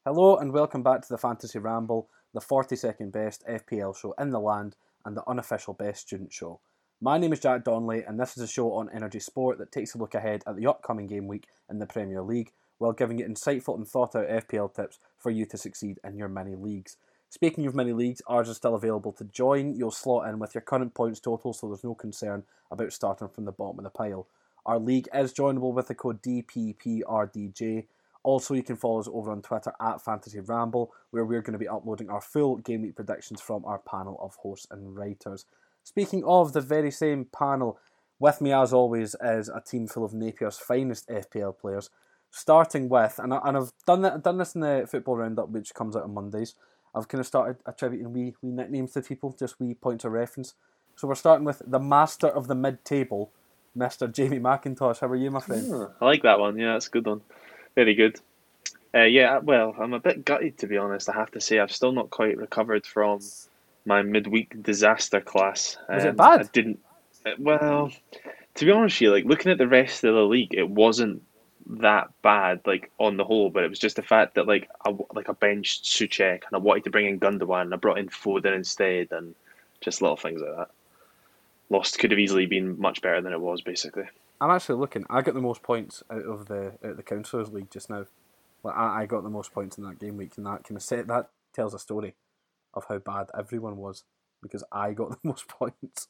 Hello and welcome back to the Fantasy Ramble, the 42nd best FPL show in the land and the unofficial best student show. My name is Jack Donnelly and this is a show on energy sport that takes a look ahead at the upcoming game week in the Premier League while giving you insightful and thought out FPL tips for you to succeed in your mini leagues. Speaking of mini leagues, ours is still available to join. You'll slot in with your current points total so there's no concern about starting from the bottom of the pile. Our league is joinable with the code DPPRDJ. Also, you can follow us over on Twitter at Fantasy Ramble, where we're going to be uploading our full game week predictions from our panel of hosts and writers. Speaking of the very same panel, with me as always is a team full of Napier's finest FPL players. Starting with, and I've done this in the football roundup, which comes out on Mondays. I've kind of started attributing wee nicknames to people, just wee points of reference. So we're starting with the master of the mid-table, Mr. Jamie McIntosh. How are you, my friend? I like that one. Yeah, that's a good one. Very good. Yeah, well, I'm a bit gutted to be honest. I have to say, I've still not quite recovered from my midweek disaster class. Was it I bad? didn't. Well, to be honest with you, like looking at the rest of the league, it wasn't that bad, like on the whole. But it was just the fact that I benched Suchek and I wanted to bring in Gundogan and I brought in Foden instead, and just little things like that. Lost could have easily been much better than it was, basically. I'm actually looking. I got the most points out of the Councillors League just now. Like I got the most points in that game week, and that kind of that tells a story of how bad everyone was because I got the most points.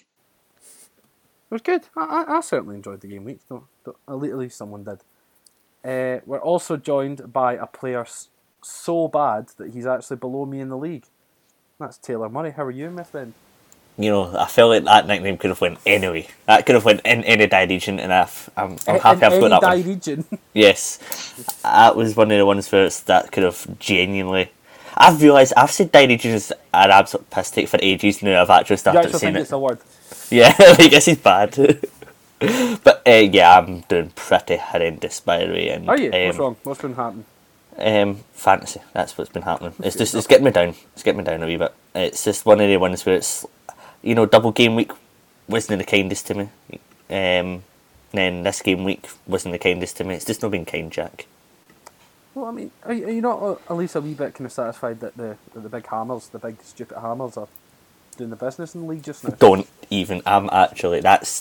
It was good. I certainly enjoyed the game week. At least someone did. We're also joined by a player so bad that he's actually below me in the league. That's Taylor Murray. How are you, my friend? I felt like that nickname could have went anyway. That could have went in any region, and I'm happy I've In got any that one. region. Yes, that was one of the ones where that could have genuinely. I've realised I've said region is an absolute piss take for ages now. I've actually You started actually saying think it. it's a word? Yeah, like this is bad. But yeah, I'm doing pretty horrendous by the way, and Are you? What's wrong? What's been happening? fantasy. That's what's been happening. It's getting me down. It's getting me down a wee bit. It's just one of the ones where it's double game week wasn't the kindest to me. Then this game week wasn't the kindest to me. It's just not been kind, Jack. Well, I mean, are you not at least a wee bit kind of satisfied that the big hammers, the big stupid hammers, are doing the business in the league just now? Don't even. I'm actually.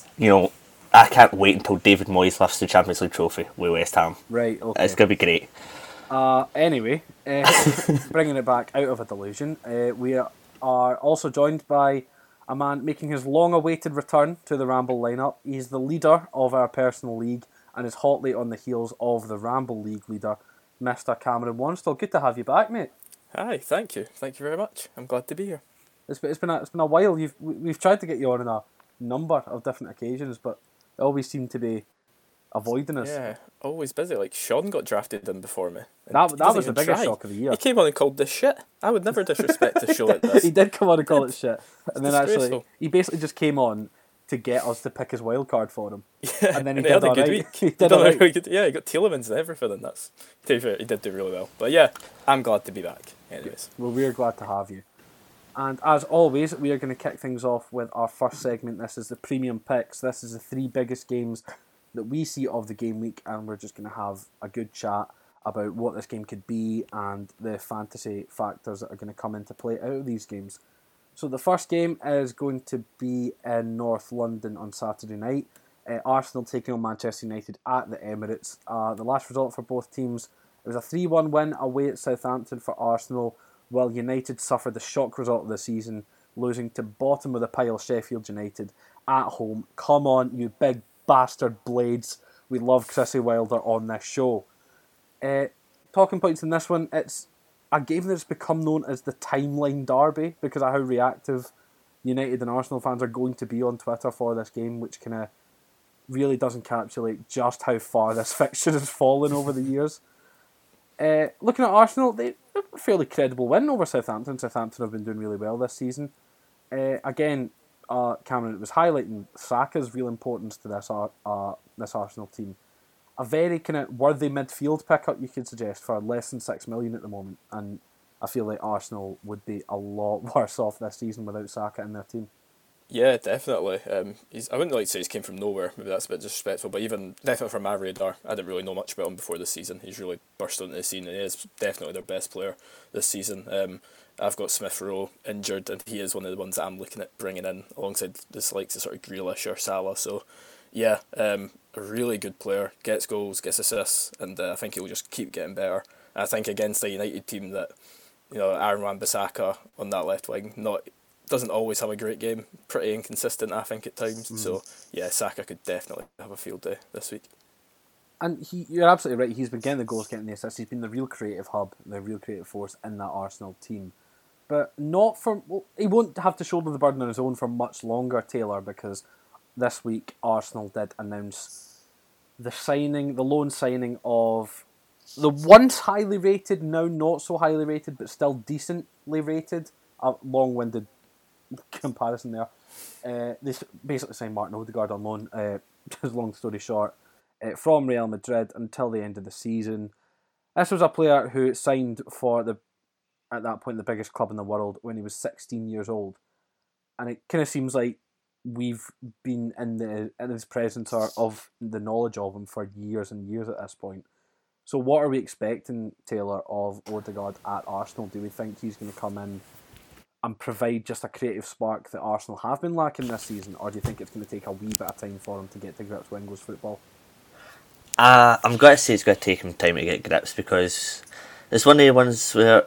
I can't wait until David Moyes lifts the Champions League trophy with West Ham. Right. Okay. It's gonna be great. Anyway, bringing it back out of a delusion, we are also joined by a man making his long-awaited return to the Ramble lineup. He's the leader of our personal league and is hotly on the heels of the Ramble League leader, Mr. Cameron Wanstall. Good to have you back, mate. Hi, thank you. Thank you very much. I'm glad to be here. It's been a while. We've tried to get you on a number of different occasions, but it always seemed to be avoiding us. Yeah, always busy. Like, Sean got drafted in before me. That was the biggest shock of the year. He came on and called this shit. I would never disrespect a show like this. He did come on and call it shit, and then actually disgraceful. he basically just came on to get us to pick his wild card for him. Yeah, And then he he did had a all good right. week. He He did did all a right. really good. Yeah, he got Tielemans and everything, and that's. To be fair, he did do really well. But yeah, I'm glad to be back. Anyways, Well, we're glad to have you. And as always, we are going to kick things off with our first segment. This is the premium picks. This is the three biggest games that we see of the game week, and we're just going to have a good chat about what this game could be and the fantasy factors that are going to come into play out of these games. So the first game is going to be in North London on Saturday night. Arsenal taking on Manchester United at the Emirates. The last result for both teams, it was a 3-1 win away at Southampton for Arsenal, while United suffered the shock result of the season, losing to bottom of the pile Sheffield United at home. Come on, you big bastard blades. We love Chrissy Wilder on this show. Talking points in this one, it's a game that's become known as the Timeline Derby because of how reactive United and Arsenal fans are going to be on Twitter for this game, which kind of really does encapsulate just how far this fixture has fallen over the years. Looking at Arsenal, they have a fairly credible win over Southampton. Southampton have been doing really well this season. Again, Cameron, it was highlighting Saka's real importance to this Arsenal team. A very kind of worthy midfield pickup you could suggest for less than 6 million at the moment, and I feel like Arsenal would be a lot worse off this season without Saka in their team. Yeah, definitely. I wouldn't like to say he's came from nowhere. Maybe that's a bit disrespectful, but even definitely from my radar, I didn't really know much about him before this season. He's really burst onto the scene, and he is definitely their best player this season. I've got Smith Rowe injured, and he is one of the ones that I'm looking at bringing in alongside the likes of sort of Grealish or Salah. So, yeah, a really good player. Gets goals, gets assists, and I think he'll just keep getting better. I think against a United team that, Aaron Wan-Bissaka on that left wing, doesn't always have a great game. Pretty inconsistent, I think, at times. So, yeah, Saka could definitely have a field day this week. And you're absolutely right. He's been getting the goals, getting the assists. He's been the real creative hub, the real creative force in that Arsenal team. But not for... Well, he won't have to shoulder the burden on his own for much longer, Taylor, because this week Arsenal did announce the loan signing of the once highly rated, now not so highly rated, but still decently rated, long-winded comparison there. They basically signed Martin Odegaard on loan, just long story short, from Real Madrid until the end of the season. This was a player who signed for at that point, the biggest club in the world when he was 16 years old. And it kind of seems like we've been in his presence or of the knowledge of him for years and years at this point. So what are we expecting, Taylor, of Odegaard at Arsenal? Do we think he's going to come in and provide just a creative spark that Arsenal have been lacking this season, or do you think it's going to take a wee bit of time for him to get to grips with English football? I'm going to say it's going to take him time to get grips, because it's one of the ones where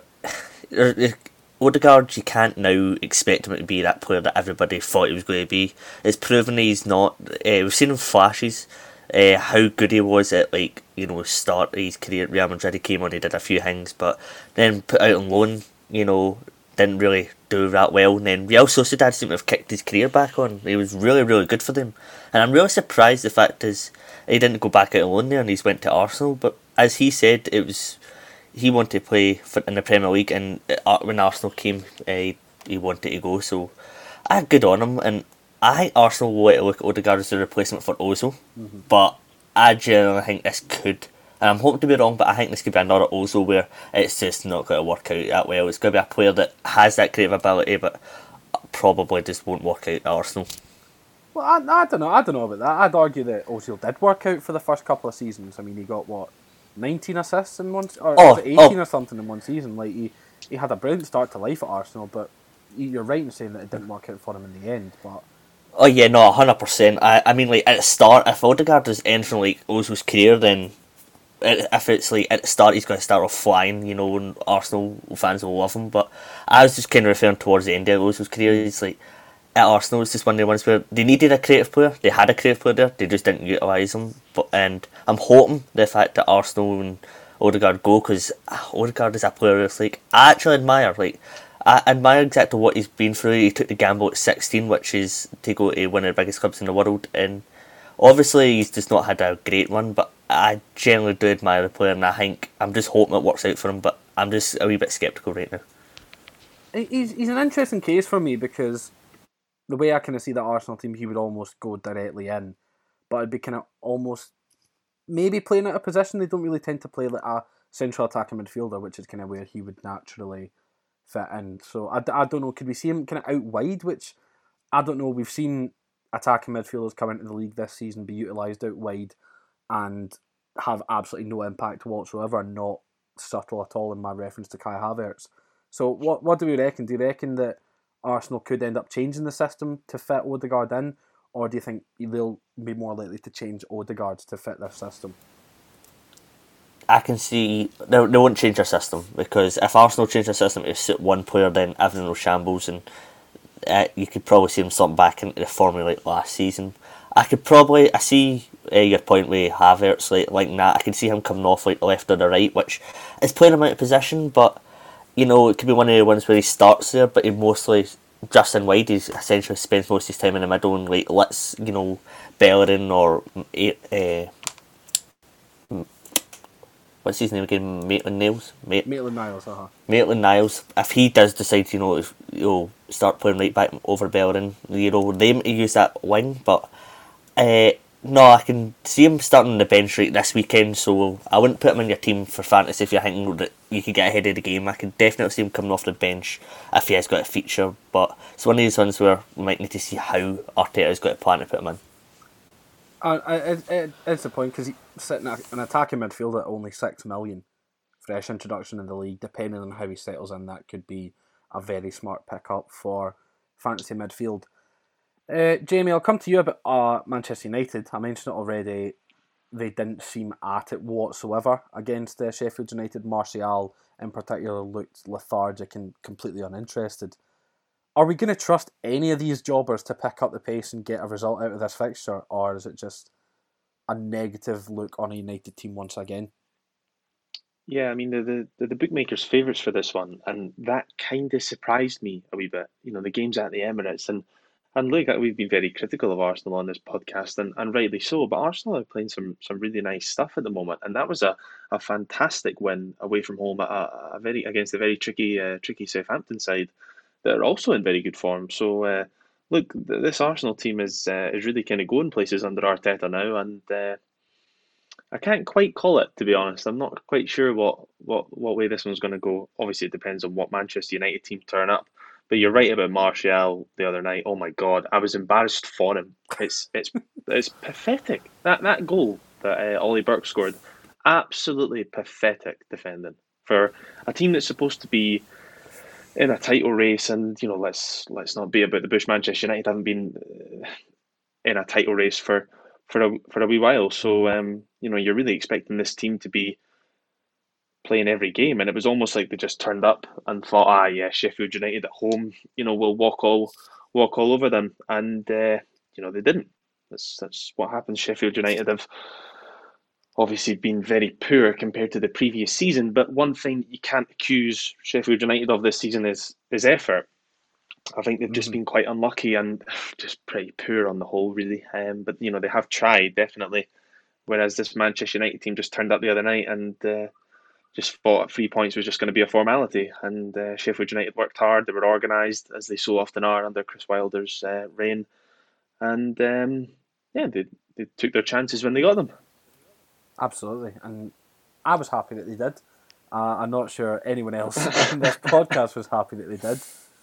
Odegaard, you can't now expect him to be that player that everybody thought he was going to be. It's proven he's not. We've seen him flashes. How good he was at start of his career at Real Madrid. He came on, he did a few things, but then put out on loan, didn't really do that well. And then Real Sociedad seemed to have kicked his career back on. He was really, really good for them. And I'm really surprised the fact is he didn't go back out on loan there and he's went to Arsenal. But as he said, he wanted to play in the Premier League, and when Arsenal came, he wanted to go. So good on him. And I think Arsenal will look at Odegaard as a replacement for Ozil. Mm-hmm. But I genuinely think this could, and I'm hoping to be wrong, but I think this could be another Ozil where it's just not going to work out that well. It's going to be a player that has that creative ability, but probably just won't work out at Arsenal. Well, I don't know. I don't know about that. I'd argue that Ozil did work out for the first couple of seasons. I mean, he got 19 assists in one, or 18 or something in one season. Like he had a brilliant start to life at Arsenal, but you're right in saying that it didn't work out for him in the end. But oh yeah, no, 100%. I mean, like at the start, if Odegaard is anything like Ozil's career, then if it's like at the start he's going to start off flying, and Arsenal fans will love him. But I was just kind of referring towards the end of Ozil's career. It's like at Arsenal, it's just one of the ones where they needed a creative player. They had a creative player there. They just didn't utilise him. And I'm hoping the fact that Arsenal and Odegaard go, because Odegaard is a player that's I actually admire. I admire exactly what he's been through. He took the gamble at 16, which is to go to one of the biggest clubs in the world. And obviously, he's just not had a great one, but I generally do admire the player, and I'm just hoping it works out for him, but I'm just a wee bit sceptical right now. He's an interesting case for me, because the way I kind of see the Arsenal team, he would almost go directly in, but it'd be kind of almost maybe playing at a position they don't really tend to play, like a central attacking midfielder, which is kind of where he would naturally fit in. So I don't know, could we see him kind of out wide, which I don't know. We've seen attacking midfielders come into the league this season be utilised out wide and have absolutely no impact whatsoever, not subtle at all in my reference to Kai Havertz. So what do we reckon? Do you reckon that Arsenal could end up changing the system to fit Odegaard in, or do you think they'll be more likely to change Odegaard to fit their system? I can see they won't change their system, because if Arsenal change their system to suit one player, then everything will shambles, and you could probably see them slump back into the formula like last season. I see your point with Havertz like that. I can see him coming off like the left or the right, which is playing him out of position, but it could be one of the ones where he starts there, but he mostly just in wide. He essentially spends most of his time in the middle and lets Bellerin or what's his name again? Maitland-Niles. Maitland-Niles, Maitland-Niles. If he does decide to start playing right back over Bellerin, they use that wing. But No, I can see him starting on the bench right this weekend, so I wouldn't put him in your team for fantasy if you're thinking that you could get ahead of the game. I can definitely see him coming off the bench if he has got a feature, but it's one of these ones where we might need to see how Arteta's got a plan to put him in. It's the point, because he's sitting an attacking midfield at only 6 million. Fresh introduction in the league, depending on how he settles in, that could be a very smart pickup for fantasy midfield. Jamie, I'll come to you about Manchester United. I mentioned it already. They didn't seem at it whatsoever against Sheffield United. Martial, in particular, looked lethargic and completely uninterested. Are we going to trust any of these jobbers to pick up the pace and get a result out of this fixture, or is it just a negative look on a United team once again? Yeah, I mean the bookmakers' favourites for this one, and that kind of surprised me a wee bit. The game's at the Emirates, and look, we've been very critical of Arsenal on this podcast, and rightly so. But Arsenal are playing some really nice stuff at the moment, and that was a fantastic win away from home at a very against a very tricky Southampton side that are also in very good form. So look, this Arsenal team is really kind of going places under Arteta now, and I can't quite call it, to be honest. I'm not quite sure what way this one's going to go. Obviously, it depends on what Manchester United team turn up. But you're right about Martial the other night. Oh my God, I was embarrassed for him. It's pathetic. That goal that Ollie Burke scored, absolutely pathetic defending for a team that's supposed to be in a title race. And let's not be about the bush. Manchester United haven't been in a title race for a wee while. So you're really expecting this team to be playing every game, and it was almost like they just turned up and thought, yeah, Sheffield United at home, we'll walk all over them, and they didn't. That's what happens. Sheffield United have obviously been very poor compared to the previous season, but one thing you can't accuse Sheffield United of this season is effort. I think they've just been quite unlucky and just pretty poor on the whole, really. But they have tried, definitely. Whereas this Manchester United team just turned up the other night and just thought 3 points was just going to be a formality. And Sheffield United worked hard. They were organised, as they so often are under Chris Wilder's reign. And they took their chances when they got them. Absolutely, and I was happy that they did. I'm not sure anyone else in this podcast was happy that they did.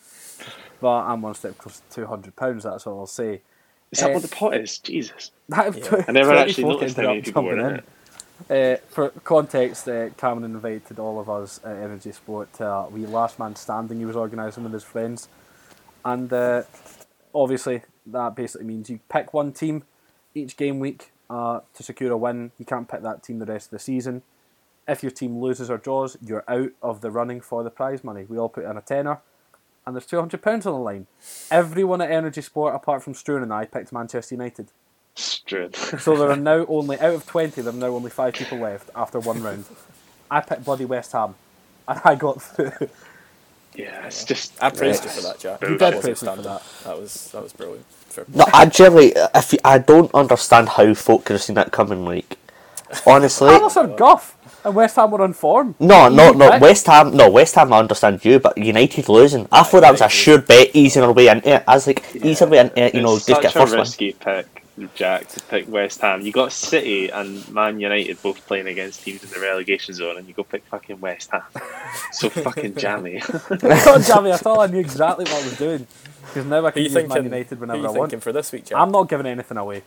But I'm one step close to £200, that's all I'll say. Is that what the pot is? Jesus. I never actually noticed how many people were in it. For context, Cameron invited all of us at Energy Sport to a wee last man standing he was organising with his friends. And obviously, that basically means you pick one team each game week to secure a win. You can't pick that team the rest of the season. If your team loses or draws, you're out of the running for the prize money. We all put in a tenner, and there's £200 on the line. Everyone at Energy Sport, apart from Struan and I, picked Manchester United. Struan. So there are now only, out of 20, there are now only 5 people left after one round. I picked bloody West Ham, and I got through. Yeah, it's just... I praised you for that, Jack. You did praise me for that. That was brilliant. No, actually, I don't understand how folk could have seen that coming. Like, honestly, Alisson Gough and West Ham were on form. No, West Ham. No, West Ham. I understand you, but United losing. I thought that was a sure bet, easing our way into it. I was like, easing our way into it. Just get first one. It's such a risky pick, Jack, to pick West Ham. You got City and Man United both playing against teams in the relegation zone, and you go pick fucking West Ham. So fucking jammy. Not jammy at all. I knew exactly what I was doing. Because now I can use Man United whenever I want. Who are you thinking for this week, Jack? I'm not giving anything away.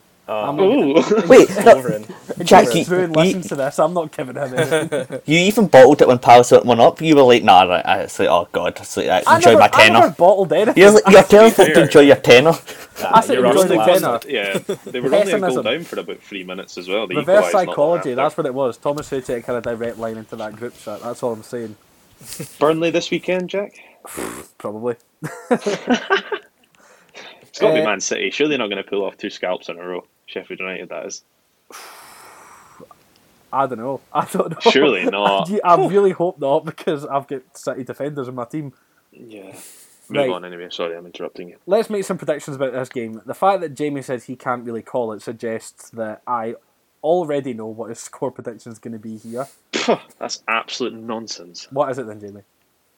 Wait, Jack, listen to this. I'm not giving him anything. You even bottled it when Palace went 1 up. You were like, nah, right. It's like, oh god, it's like, enjoy my tenner. I never bottled anything. You're telling folk to enjoy your tenner. I said enjoy the tenner. Yeah, they were only a goal down for about 3 minutes as well. Reverse psychology, that's what it was. Thomas Souček had a direct line into that group chat. That's all I'm saying. Burnley this weekend, Jack? Probably. It's got to be Man City. Surely they're not going to pull off 2 scalps in a row. Sheffield United, that is. I don't know. Surely not. I really hope not, because I've got City defenders in my team. Yeah. Move on anyway. Sorry, I'm interrupting you. Let's make some predictions about this game. The fact that Jamie says he can't really call it suggests that I already know what his score prediction is going to be here. That's absolute nonsense. What is it then, Jamie?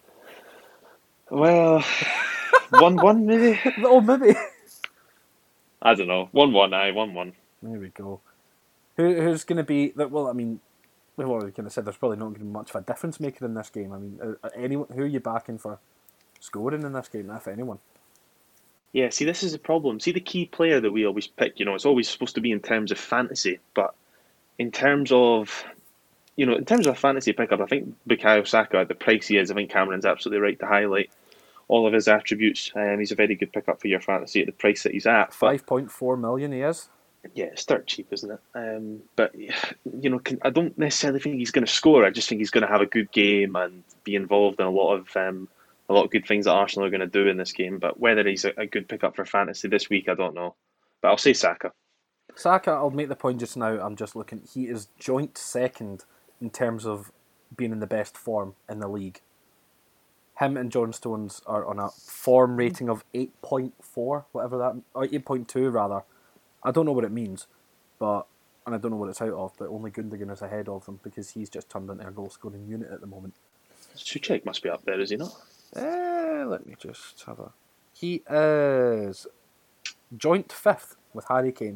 Well, 1-1 maybe? Oh, maybe. I don't know. 1-1, 1-1. There we go. Who's going to be... Well, I mean, we've already kind of said there's probably not going to be much of a difference maker in this game. I mean, anyone, who are you backing for scoring in this game, if anyone? Yeah, see, this is the problem. See, the key player that we always pick, it's always supposed to be in terms of fantasy, but in terms of, in terms of a fantasy pickup, I think Bukayo Saka, at the price he is, I think Cameron's absolutely right to highlight all of his attributes. He's a very good pickup for your fantasy at the price that he's at. 5.4 million he is. Yeah, it's dirt cheap, isn't it? But I don't necessarily think he's going to score. I just think he's going to have a good game and be involved in a lot of good things that Arsenal are going to do in this game. But whether he's a good pickup for fantasy this week, I don't know. But I'll say Saka. Saka, I'll make the point just now. I'm just looking. He is joint second in terms of being in the best form in the league. Him and John Stones are on a form rating of 8.4, whatever that, or 8.2 rather. I don't know what it means, and I don't know what it's out of, but only Gundogan is ahead of them because he's just turned into a goal-scoring unit at the moment. Souček must be up there, is he not? Let me just have a... He is joint fifth with Harry Kane.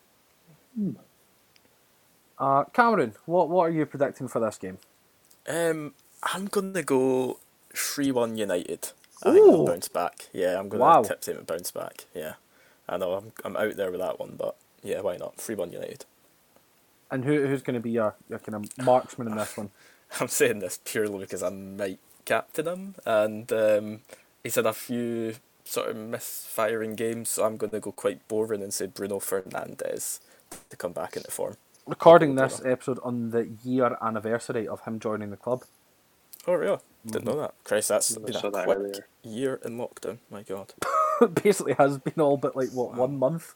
Cameron, what are you predicting for this game? I'm going to go 3-1 United. I think they'll bounce back. Yeah, I'm going to tip them to bounce back. Yeah. I know I'm out there with that one, but yeah, why not? 3-1 United. And who's going to be your kind of marksman in this one? I'm saying this purely because I might captain him, and he's had a few sort of misfiring games, so I'm going to go quite boring and say Bruno Fernandes to come back into form. Recording this episode on the year anniversary of him joining the club. Oh, really? Didn't know that. Christ, that's been a quick year in lockdown. My God. Basically has been all but 1 month.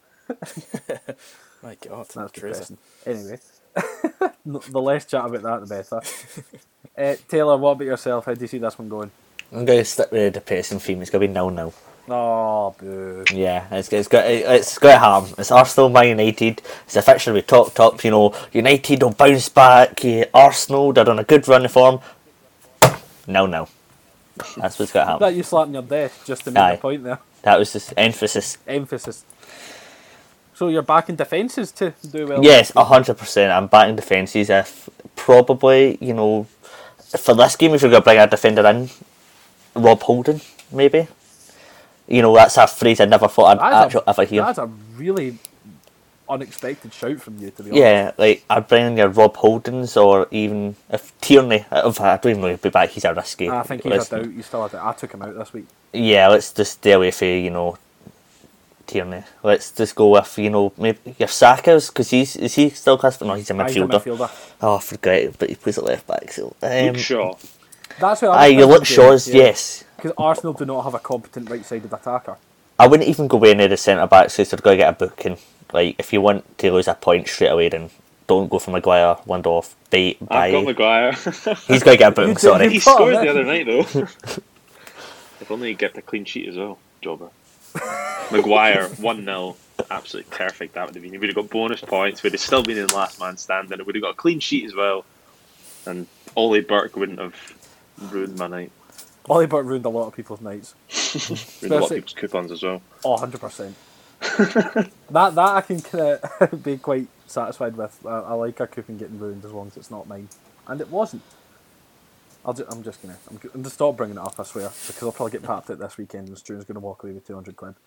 My God, that's crazy. Anyway, the less chat about that, the better. Taylor, what about yourself? How do you see this one going? I'm going to stick with the depressing theme. It's going to be 0-0. Oh, boo. Yeah, it's got to happen. It's Arsenal, Man United. It's a fixture we talked up. United will bounce back. Arsenal, they're on a good run of form. 0-0. That's what's got to happen. That you slapping your desk just to make a point there. That was just emphasis. So you're backing defences to do well? Yes, 100%. I'm backing defences. If probably, for this game, if you're going to bring a defender in, Rob Holding, maybe. That's a phrase I never thought I'd actually ever hear. That's a really unexpected shout from you, to be honest. Yeah, I'd bring in your Rob Holdings, or even if Tierney, I don't even know if he'll be back, he's a risky. I think he's a doubt. He's still a doubt. I took him out this week. Yeah, let's just stay away from, Tierney. Let's just go with, maybe your Saka's, because is he still classified? No, he's a midfielder. He's a midfielder. Oh, I forgot, but he plays at left back. So, Luke Shaw. That's what I was Luke Shaw's, yes. Because Arsenal do not have a competent right-sided attacker. I wouldn't even go with any of the centre-backs, so they're going to get a booking. If you want to lose a point straight away, then don't go for Maguire, Lindelof, I've got Maguire. He's going to get a booking, sorry. He scored the other night, though. If only he get a clean sheet as well, jobber. Maguire, 1-0. Absolutely perfect that would have been. He would have got bonus points, would have still been in last man standing, it would have got a clean sheet as well. And Ollie Burke wouldn't have ruined my night. Ollie Burke ruined a lot of people's nights. Ruined a lot of people's coupons as well. Oh, 100%. that I can kind of be quite satisfied with. I like a coupon getting ruined as long as it's not mine. And it wasn't. I'm just going to stop bringing it up, I swear, because I'll probably get papped at this weekend and Stuart's going to walk away with 200 quid.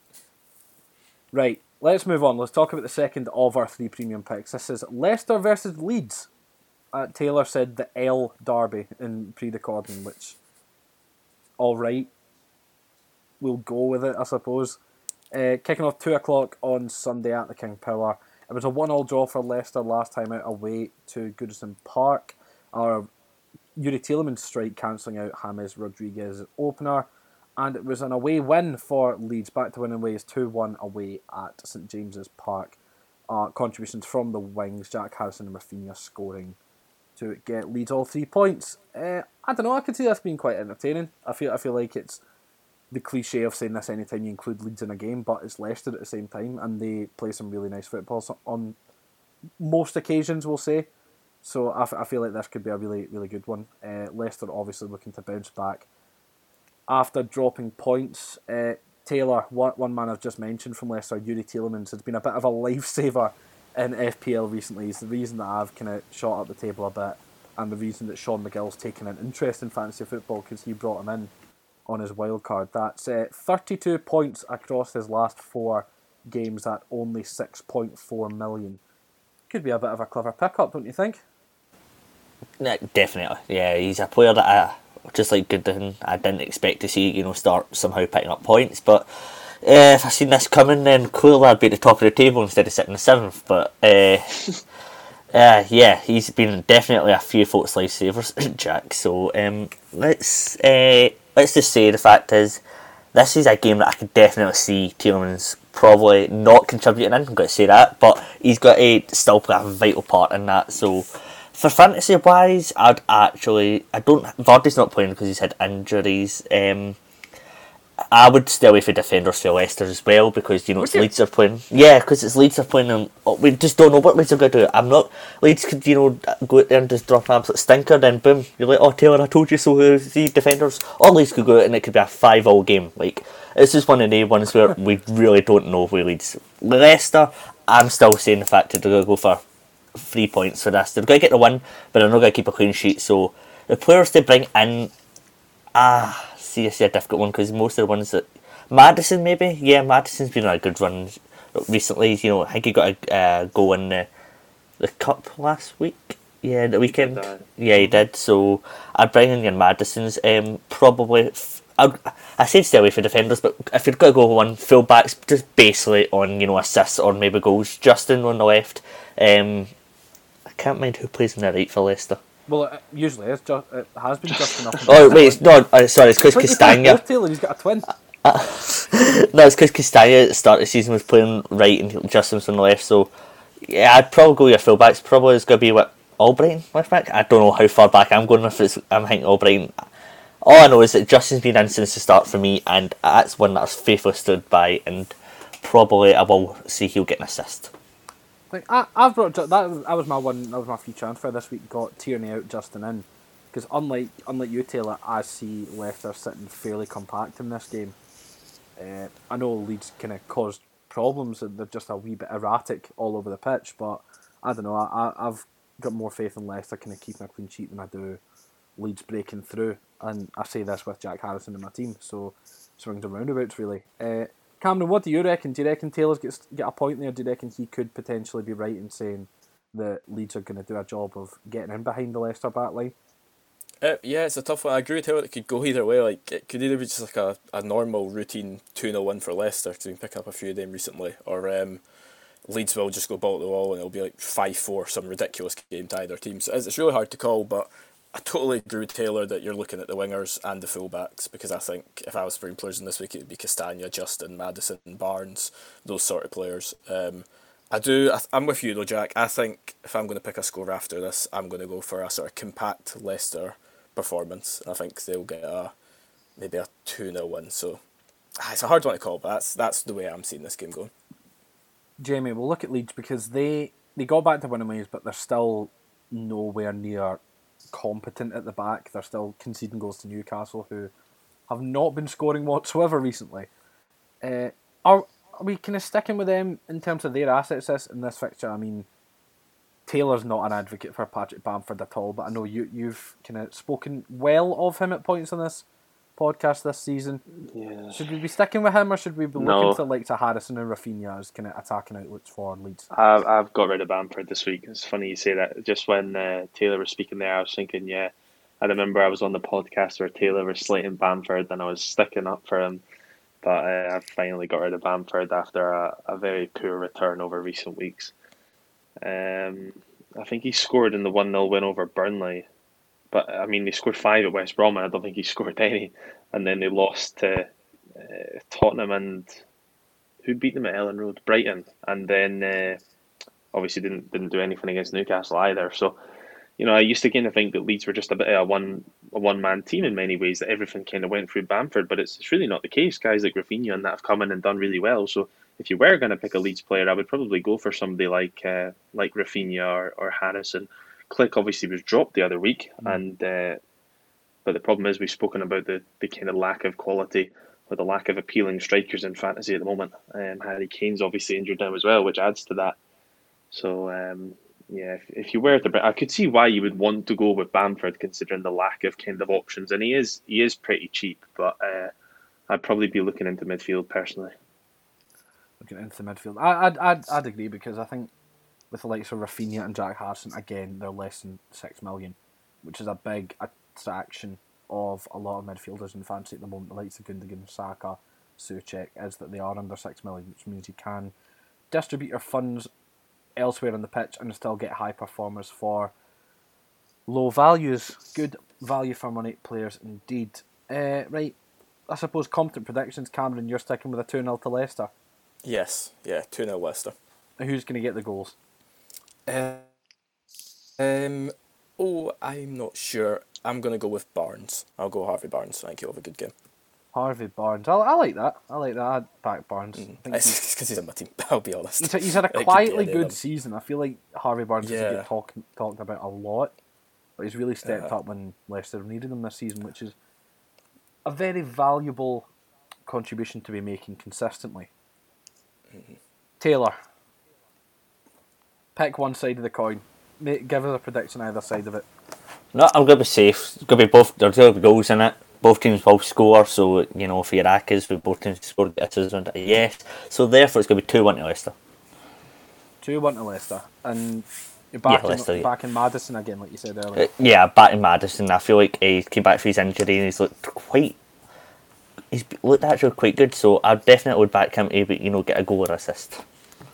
Right, let's move on. Let's talk about the second of our 3 premium picks. This is Leicester versus Leeds. Taylor said the L Derby in pre-recording, which, alright, we'll go with it, I suppose. Kicking off 2 o'clock on Sunday at the King Power. It was a 1-1 draw for Leicester last time out away to Goodison Park. Yuri Tielemans' strike cancelling out James Rodriguez's opener. And it was an away win for Leeds, back to winning ways 2-1 away at St James's Park. Contributions from the wings, Jack Harrison and Rafinha scoring to get Leeds all 3 points. I don't know, I could see this being quite entertaining. I feel like it's the cliche of saying this anytime you include Leeds in a game, but it's Leicester at the same time, and they play some really nice football on most occasions, we'll say. So I feel like this could be a really, really good one. Leicester obviously looking to bounce back after dropping points. Taylor, one man I've just mentioned from Leicester, Yuri Tielemans, has been a bit of a lifesaver in FPL recently is the reason that I've kind of shot up the table a bit, and the reason that Sean McGill's taken an interest in fantasy football because he brought him in on his wild card. That's 32 points across his last 4 games at only 6.4 million. Could be a bit of a clever pickup, don't you think? Yeah, definitely. Yeah, he's a player that just like Goodwin, I didn't expect to see, start somehow picking up points. But if I seen this coming, then clearly I'd be at the top of the table instead of sitting in 7th. But yeah, he's been definitely a few folks' lifesavers, Jack. So let's just say the fact is, this is a game that I could definitely see Tielemans probably not contributing in. I'm going to say that, but he's got to still play a vital part in that. So for fantasy wise, Vardy's not playing because he's had injuries. I would stay away from defenders for Leicester as well because it's Leeds are playing. Yeah, because it's Leeds are playing, and we just don't know what Leeds are going to do. Leeds could go out there and just drop an absolute stinker, then boom, you're like, oh Taylor, I told you so. The defenders, or Leeds could go out and it could be a 5-5 game. Like it's just one of the ones where we really don't know where Leeds. Leicester, I'm still saying the fact that they're going to go for 3 points for this. They're going to get the win, but they're not going to keep a clean sheet. So the players they bring in, see, it's a difficult one because most of the ones that Maddison maybe, yeah, Maddison's been on a good run recently. I think he got a goal in the cup last week. Yeah, the weekend. Yeah, he did. So I'd bring in your Maddisons. Probably, I said stay away from defenders, but if you've got to go one full backs, just basically on assists or maybe goals. Justin on the left. I can't mind who plays on the right for Leicester. Well, it usually is. It has been Justin up. Oh wait, no, sorry, it's because Castagna. Taylor, he's got a twin. No, it's because Castagna at the start of the season was playing right and Justin's on the left. So yeah, I'd probably go your fullbacks. Probably is going to be Albrighton left back. I don't know how far back I'm going. I'm thinking Albrighton. All I know is that Justin's been in since the start for me, and that's one that I was faithfully stood by, and probably I will see he'll get an assist. Like I've brought that was my one. That was my free transfer this week. Got Tierney out, Justin in, because unlike you, Taylor, I see Leicester sitting fairly compact in this game. I know Leeds kind of caused problems and they're just a wee bit erratic all over the pitch, but I don't know. I've got more faith in Leicester kind of keeping a clean sheet than I do Leeds breaking through, and I say this with Jack Harrison in my team. So swings and roundabouts really. Cameron, what do you reckon? Do you reckon Taylor's get a point there? Do you reckon he could potentially be right in saying that Leeds are going to do a job of getting in behind the Leicester back line? Yeah, it's a tough one. I agree with Taylor. It could go either way. Like it could either be just like a normal routine 2-0 win for Leicester, because we've been picking up a few of them recently, or Leeds will just go ball to the wall and it'll be like 5-4, some ridiculous game to either team. So it's really hard to call, but I totally agree with Taylor that you're looking at the wingers and the fullbacks, because I think if I was bringing players in this week, it would be Castagna, Justin, Maddison, Barnes, those sort of players. I'm with you though, Jack. I think if I'm going to pick a score after this, I'm going to go for a sort of compact Leicester performance. I think they'll get maybe a 2-0 win. So it's a hard one to call, but that's the way I'm seeing this game going. Jamie, we'll look at Leeds because they got back to winning ways, but they're still nowhere near competent at the back. They're still conceding goals to Newcastle, who have not been scoring whatsoever recently. Are we kind of sticking with them in terms of their assets in this fixture? I mean, Taylor's not an advocate for Patrick Bamford at all, but I know you've kind of spoken well of him at points on this podcast this season. Yeah. Should we be sticking with him, or should we be No. looking to Harrison and Rafinha as kind of attacking outlets for Leeds? I've got rid of Bamford this week. It's funny you say that. Just when Taylor was speaking there, I was thinking, yeah, I remember I was on the podcast where Taylor was slating Bamford and I was sticking up for him. But I finally got rid of Bamford after a very poor return over recent weeks. I think he scored in the 1-0 win over Burnley. But, I mean, they scored 5 at West Brom and I don't think he scored any. And then they lost to Tottenham and who beat them at Ellen Road? Brighton. And then obviously didn't do anything against Newcastle either. So, I used to kind of think that Leeds were just a bit of a one-man team in many ways, that everything kind of went through Bamford, but it's really not the case. Guys like Rafinha and that have come in and done really well. So if you were going to pick a Leeds player, I would probably go for somebody like Rafinha or Harrison. Click obviously was dropped the other week, and but the problem is we've spoken about the kind of lack of quality or the lack of appealing strikers in fantasy at the moment. Harry Kane's obviously injured now as well, which adds to that. So yeah, if you were to, I could see why you would want to go with Bamford considering the lack of kind of options, and he is pretty cheap, but I'd probably be looking into midfield personally. Looking into the midfield, I'd agree, because I think with the likes of Rafinha and Jack Harrison, again, they're less than 6 million, which is a big attraction of a lot of midfielders in fantasy at the moment. The likes of Gundogan, Saka, Soucek, is that they are under 6 million, which means you can distribute your funds elsewhere on the pitch and still get high performers for low values. Good value for money players indeed. Right, I suppose competent predictions. Cameron, you're sticking with a 2-0 to Leicester. Yes, yeah, 2-0 Leicester. Who's going to get the goals? I'm not sure. I'm going to go with Barnes. I'll go Harvey Barnes. I think he'll have a good game. Harvey Barnes. I like that. I'd back Barnes. I think It's because he's in my team, I'll be honest. he's had a It could be quietly any of them. good season. I feel like Harvey Barnes doesn't get talked about a lot, but he's really stepped up when Leicester needed him this season, which is a very valuable contribution to be making consistently. Taylor, pick one side of the coin. Give us a prediction either side of it. No, I'm going to be safe. It's going to be both. There's going to be goals in it. Both teams will score, so for your Akers, with both teams scored guesses on it, yes. So therefore, it's going to be 2-1 to Leicester. 2-1 to Leicester, and you're Leicester, back in Madison again, like you said earlier. Yeah, back in Madison. I feel like he came back from his injury and he's looked actually quite good. So I definitely would back him to get a goal or assist.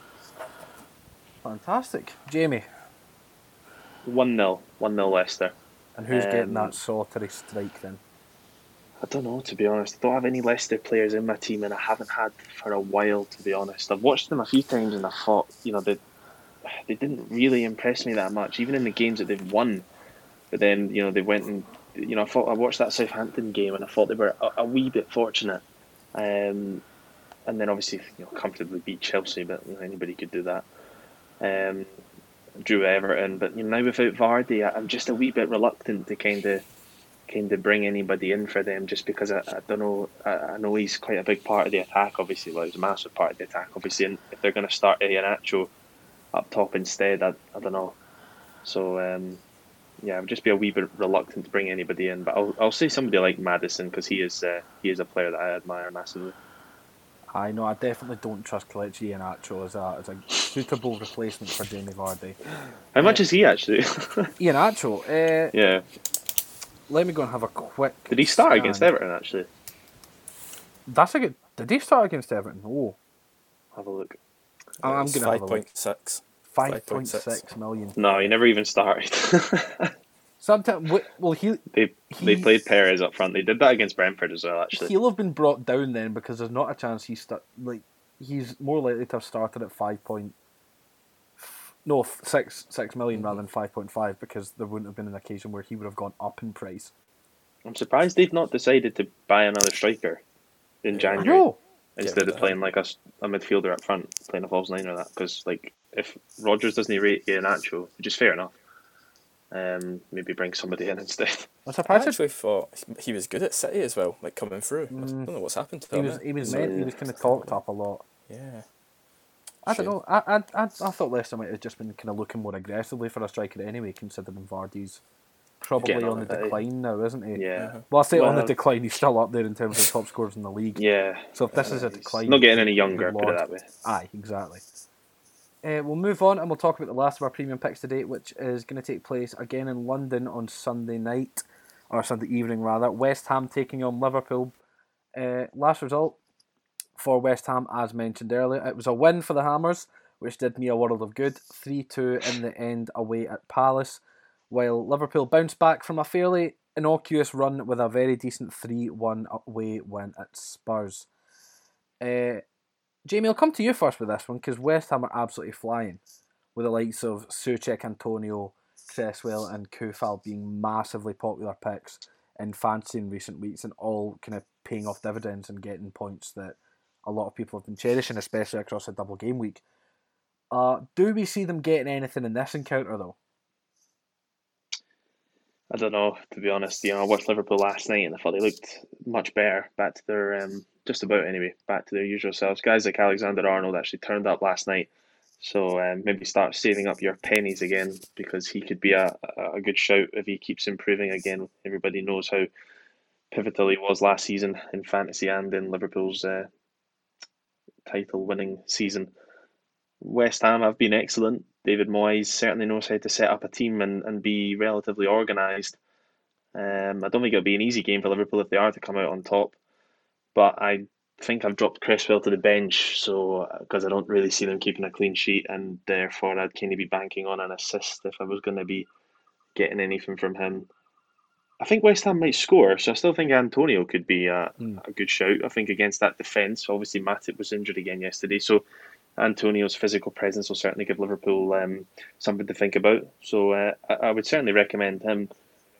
Fantastic, Jamie. 1-0 Leicester. And who's getting that solitary strike then? I don't know, to be honest. I don't have any Leicester players in my team, and I haven't had for a while, to be honest. I've watched them a few times, and I thought, they didn't really impress me that much, even in the games that they've won. But then, they went and, I watched that Southampton game, and I thought they were a wee bit fortunate. And then obviously, comfortably beat Chelsea, but anybody could do that. Drew Everton, but now without Vardy, I'm just a wee bit reluctant to kind of bring anybody in for them, just because I don't know. I know he's quite a big part of the attack, obviously. Well, he's a massive part of the attack, obviously. And if they're going to start Iheanacho up top instead, I don't know. So I'd just be a wee bit reluctant to bring anybody in. But I'll say somebody like Maddison, because he is a player that I admire massively. I know, I definitely don't trust Kelechi Iheanacho as a suitable replacement for Jamie Vardy. How much is he actually? Iheanacho? Yeah. Let me go and have a quick Did he start scan. against Everton actually? That's a good... Did he start against Everton? Oh. Have a look. I'm going to have a look. 5.6. 5.6 million. No, he never even started. Sometimes, well, They played Perez up front. They did that against Brentford as well, actually. He'll have been brought down then, because there's not a chance he's more likely to have started at 6 million rather than 5.5, because there wouldn't have been an occasion where he would have gone up in price. I'm surprised they've not decided to buy another striker in January. I know. Instead of playing like a midfielder up front, playing a false nine or that. Because if Rodgers doesn't rate Iheanacho, which is fair enough, maybe bring somebody in instead. I'm I surprised. actually thought he was good at City as well, like coming through. I don't know what's happened to him. He was kind of talked up a lot. Yeah. I don't know. I thought Leicester might have just been kind of looking more aggressively for a striker anyway, considering Vardy's probably Getting on the decline now, isn't he? Yeah. Well, I say on the decline, he's still up there in terms of top scorers in the league. Yeah. So if this is a decline... Not getting any younger, good put it lord. that way. Aye, exactly. We'll move on and we'll talk about the last of our premium picks today, which is going to take place again in London on Sunday night, or Sunday evening rather. West Ham taking on Liverpool. Last result for West Ham, as mentioned earlier, it was a win for the Hammers, which did me a world of good. 3-2 in the end away at Palace, while Liverpool bounced back from a fairly innocuous run with a very decent 3-1 away win at Spurs. Jamie, I'll come to you first with this one, because West Ham are absolutely flying, with the likes of Soucek, Antonio, Cresswell and Koufal being massively popular picks in fantasy in recent weeks, and all kind of paying off dividends and getting points that a lot of people have been cherishing, especially across a double game week. Do we see them getting anything in this encounter, though? I don't know, to be honest. I watched Liverpool last night and I thought they looked much better, back to their, just about anyway, back to their usual selves. Guys like Alexander-Arnold actually turned up last night, So maybe start saving up your pennies again, because he could be a good shout if he keeps improving again. Everybody knows how pivotal he was last season in fantasy and in Liverpool's title winning season. West Ham have been excellent. David Moyes certainly knows how to set up a team and be relatively organised. I don't think it'll be an easy game for Liverpool if they are to come out on top, but I think I've dropped Cresswell to the bench, so because I don't really see them keeping a clean sheet, and therefore I'd kind of be banking on an assist if I was going to be getting anything from him. I think West Ham might score, so I still think Antonio could be a good shout. I think against that defence, obviously Matip was injured again yesterday, so Antonio's physical presence will certainly give Liverpool something to think about. So I would certainly recommend him.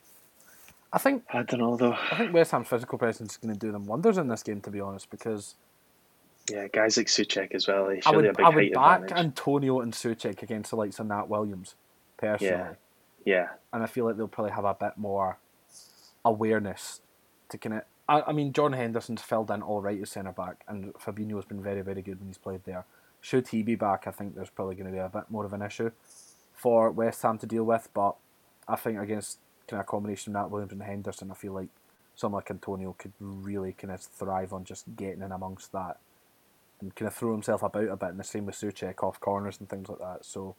I don't know though. I think West Ham's physical presence is going to do them wonders in this game, to be honest, because guys like Souček as well. I would back advantage. Antonio and Souček against the likes of Nat Williams, personally. Yeah. And I feel like they'll probably have a bit more awareness to kind of. I mean, John Henderson's filled in all right as centre back, and Fabinho's been very, very good when he's played there. Should he be back, I think there's probably going to be a bit more of an issue for West Ham to deal with. But I think against kind of a combination of Nat Williams and Henderson, I feel like someone like Antonio could really kind of thrive on just getting in amongst that and kind of throw himself about a bit. And the same with Souček off corners and things like that. So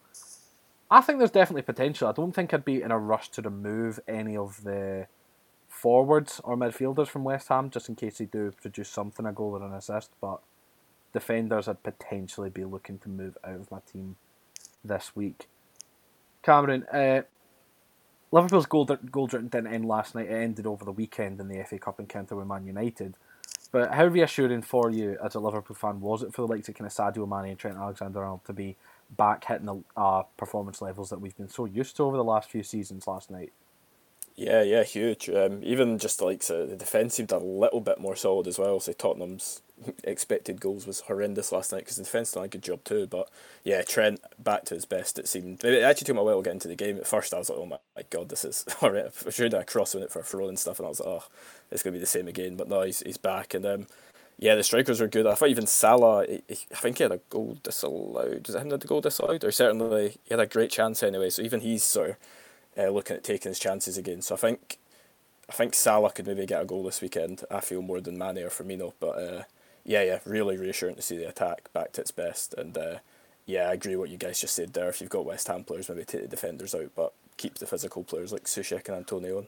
I think there's definitely potential. I don't think I'd be in a rush to remove any of the forwards or midfielders from West Ham just in case they do produce something, a goal or an assist, but defenders I'd potentially be looking to move out of my team this week. Cameron, Liverpool's goal didn't end last night. It ended over the weekend in the FA Cup encounter with Man United. But how reassuring for you as a Liverpool fan was it for the likes of kind of Sadio Mane and Trent Alexander-Arnold to be back hitting the performance levels that we've been so used to over the last few seasons last night? Yeah, huge. Even just like the defence seemed a little bit more solid as well. So Tottenham's expected goals was horrendous last night because the defence done a good job too. But yeah, Trent back to his best. It seemed. It actually took me a while to get into the game. At first, I was like, "Oh my god, this is horrendous." I should have crossed on it for a throw and stuff, and I was like, "Oh, it's going to be the same again." But no, he's back, and yeah, the strikers were good. I thought even Salah, I think he had a goal disallowed. Was it him that had the goal disallowed? Or certainly he had a great chance anyway. So even he's sort of looking at taking his chances again. So I think Salah could maybe get a goal this weekend. I feel more than Mane or Firmino, but yeah, really reassuring to see the attack back to its best. And yeah, I agree with what you guys just said there. If you've got West Ham players, maybe take the defenders out, but keep the physical players like Souček and Antonio on.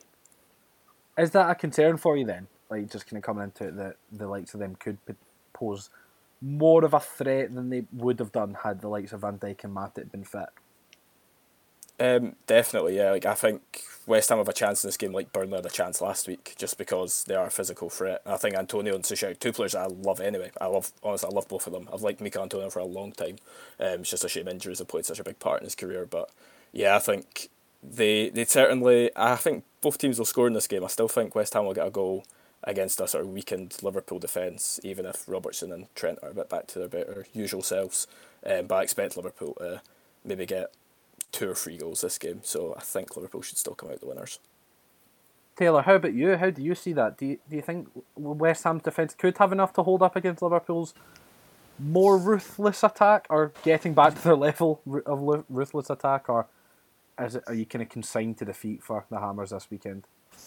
Is that a concern for you then? Like just kind of coming into it that the likes of them could pose more of a threat than they would have done had the likes of Van Dijk and Matip been fit? Definitely, yeah. Like I think West Ham have a chance in this game, like Burnley had a chance last week, just because they are a physical threat. And I think Antonio and Souček, two players that I love anyway. Honestly, I love both of them. I've liked Mikel Antonio for a long time. It's just a shame injuries have played such a big part in his career. But yeah, I think they certainly. I think both teams will score in this game. I still think West Ham will get a goal against a sort of weakened Liverpool defence, even if Robertson and Trent are a bit back to their better usual selves. But I expect Liverpool to maybe get 2 or 3 goals this game, so I think Liverpool should still come out the winners. Taylor, how about you? How do you see that? Do you think West Ham's defence could have enough to hold up against Liverpool's more ruthless attack, or getting back to their level of ruthless attack, or are you kind of consigned to defeat for the Hammers this weekend?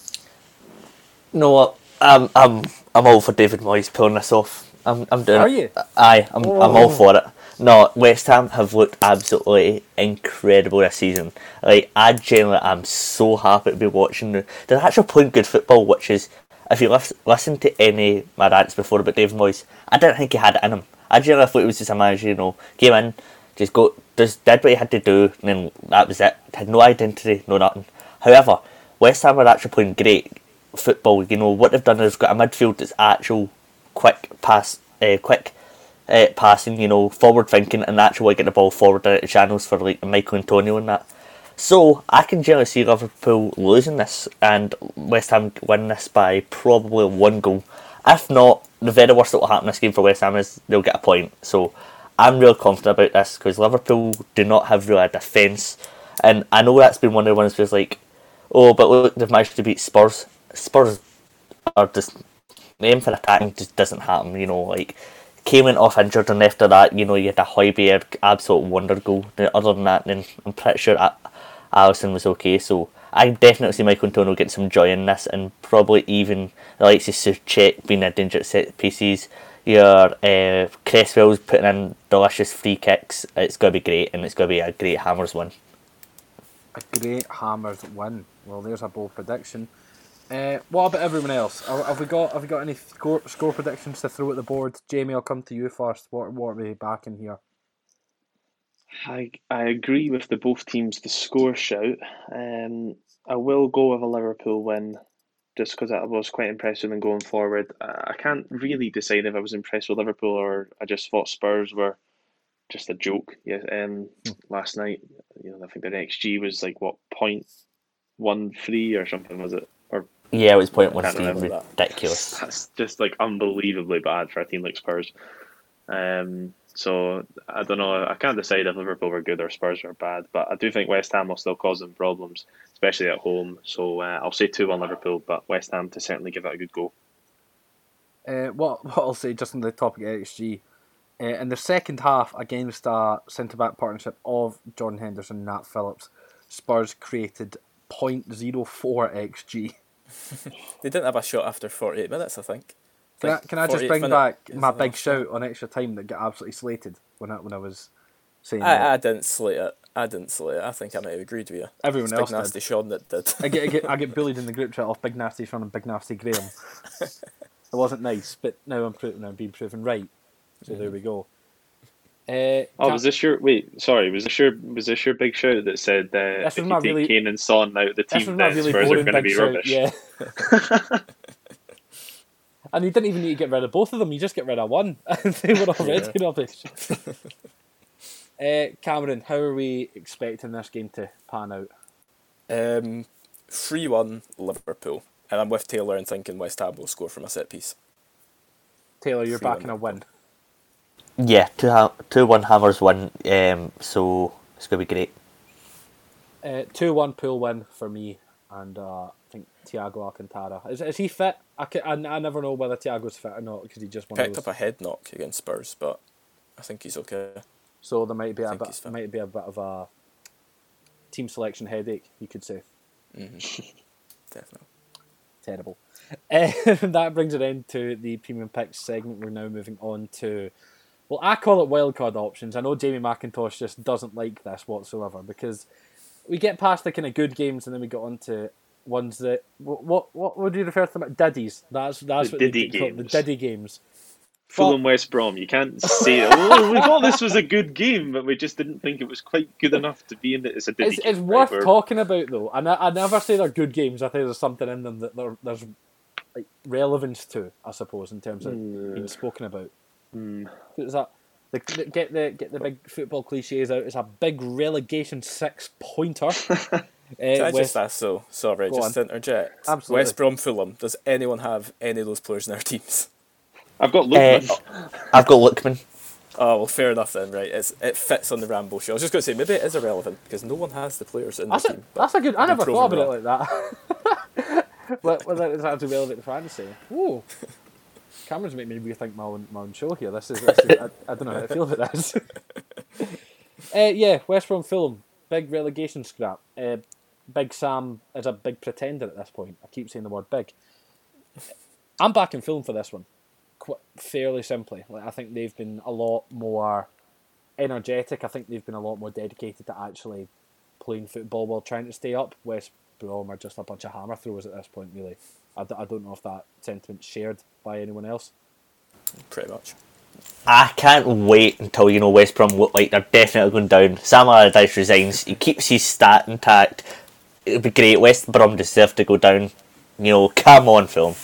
You know what? I'm all for David Moyes pulling this off. I'm doing it. Are you? Aye, I'm all for it. No, West Ham have looked absolutely incredible this season. Like, I genuinely am so happy to be watching them. They're actually playing good football, which is, if you listen to any of my rants before about David Moyes, I didn't think he had it in him. I genuinely thought he was just a manager, came in, just did what he had to do, and then that was it. Had no identity, no nothing. However, West Ham are actually playing great football. What they've done is got a midfield that's actual quick passing, forward thinking, and actually getting the ball forward into channels for like Michael Antonio and that. So I can generally see Liverpool losing this and West Ham winning this by probably 1 goal. If not, the very worst that will happen in this game for West Ham is they'll get a point. So I'm real confident about this because Liverpool do not have really a defence, and I know that's been one of the ones where it's like, oh, but look, they've managed to beat Spurs. Spurs are just, the aim for attacking just doesn't happen, like Kane went off injured, and after that, you had a Højbjerg absolute wonder goal. Other than that, then I'm pretty sure Alisson was okay. So I definitely see Michael Antonio getting some joy in this, and probably even the likes of Souček being a danger at set pieces. Your Cresswell's putting in delicious free kicks. It's going to be great, and it's going to be a great Hammers win. A great Hammers win. Well, there's a bold prediction. What about everyone else? Have we got any score predictions to throw at the board? Jamie, I'll come to you first. What are we back in here? I agree with the both teams to score shout. I will go with a Liverpool win, just because I was quite impressed with them going forward. I can't really decide if I was impressed with Liverpool or I just thought Spurs were just a joke. Yeah. Last night, I think their XG was like 0.13 or something, was it? Or yeah, it was can't 0.13. Ridiculous. That's just like unbelievably bad for a team like Spurs. So I don't know. I can't decide if Liverpool were good or Spurs were bad, but I do think West Ham will still cause them problems, especially at home. So I'll say 2-1 Liverpool, but West Ham to certainly give it a good go. What I'll say just on the topic of XG, in the second half against a centre back partnership of Jordan Henderson and Nat Phillips, Spurs created 0.04 XG. They didn't have a shot after 48 minutes, I think. Can I just bring back my big shout on extra time that got absolutely slated when I was saying that? I didn't slate it. I think I might have agreed with you. Everyone it's else Big Nasty did. Sean that did. I get bullied in the group chat off Big Nasty Sean and Big Nasty Graham. It wasn't nice, but now I'm being proven right. So there we go. Was this your Was this your big shout that said if you take Kane and Son out of the team, then Spurs are going to be rubbish? Yeah. And you didn't even need to get rid of both of them. You just get rid of one, and they were already rubbish. Cameron, how are we expecting this game to pan out? 3-1 Liverpool, and I'm with Taylor and thinking West Ham will score from a set piece. Taylor, you're backing a win. Yeah, 2-1 Hammers win. So it's going to be great. 2-1 Pool win for me, and I think Thiago Alcantara. Is he fit? I never know whether Thiago's fit or not because he just picked up a head knock against Spurs, but I think he's okay. So there might be a bit of a team selection headache, you could say. Mm-hmm. Definitely. Terrible. That brings it end to the Premium Picks segment. We're now moving on to, well, I call it wildcard options. I know Jamie McIntosh just doesn't like this whatsoever because we get past the kind of good games and then we get on to ones that what would you refer to them as? Diddies. That's what Diddy they call games. The Diddy games. Fulham West Brom. You can't say, oh, we thought this was a good game, but we just didn't think it was quite good enough to be in it as a Diddy game. It's worth talking about though. I never say they're good games. I think there's something in them that there's like relevance to, I suppose, in terms of being spoken about. Is that get the big football cliches out? It's a big relegation 6-pointer. Can I just ask to interject? Absolutely. West Brom Fulham, does anyone have any of those players in their teams? I've got Lookman. I've got Lookman. Oh, well, fair enough then, right. It fits on the Rambo show. I was just going to say, maybe it is irrelevant because no one has the players in their team. That's a good... I never thought about it like that. Whether it's actually relevant to fantasy. Ooh. Cameron's making me rethink my own show here. This is I don't know how I feel about this. Yeah, West Brom Fulham. Big relegation scrap. Big Sam is a big pretender at this point. I keep saying the word big. I'm backing Fulham for this one. Fairly simply. I think they've been a lot more energetic. I think they've been a lot more dedicated to actually playing football while trying to stay up. West Brom are just a bunch of hammer throwers at this point, really. I don't know if that sentiment's shared by anyone else. Pretty much. I can't wait until, West Brom look like they're definitely going down. Sam Allardyce resigns. He keeps his stat intact. It would be great. West Brom deserve to go down. Come on, Fulham.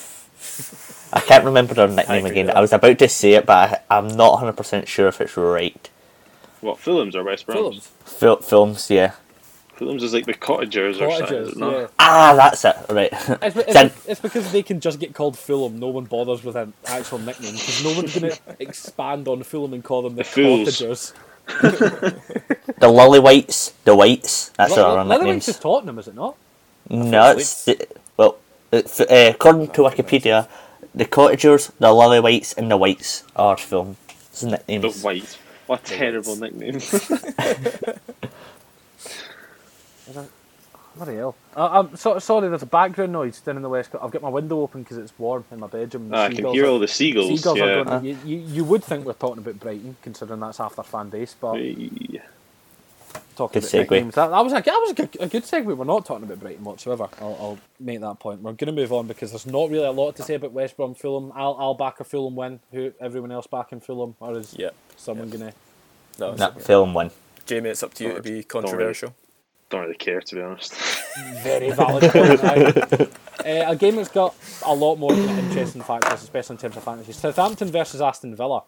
I can't remember their nickname again. I was about to say it, but I'm not 100% sure if it's right. What, Fulham's or West Brom's? Fulham's, yeah. Fulham's is like the Cottagers or something. Yeah. That's it, right. It's because they can just get called Fulham. No one bothers with an actual nickname because no one's going to expand on Fulham and call them the Cottagers. The Lillywhites, the Whites. That's our nicknames. Lillywhites is Tottenham, is it not? No, according to Wikipedia, The Cottagers, the Lillywhites, and the Whites are Fulham's The nicknames. White. What a terrible nickname. Bloody hell. I'm sorry, there's a background noise down in the west. I've got my window open because it's warm in my bedroom. I can hear all the seagulls. Seagulls Yeah. are going. You would think we're talking about Brighton, considering that's half their fan base, but Yeah. talking Good about segue. nicknames. That was a good segue. We're not talking about Brighton whatsoever. I'll make that point. We're going to move on because there's not really a lot to say about West Brom Fulham. I'll back a Fulham win. Who everyone else backing Fulham, or is someone going to? No, No, Fulham win. Jamie, it's up to you to be controversial. Don't really care, to be honest. Very valid point. Right? A game that's got a lot more interesting factors, especially in terms of fantasy. Southampton versus Aston Villa.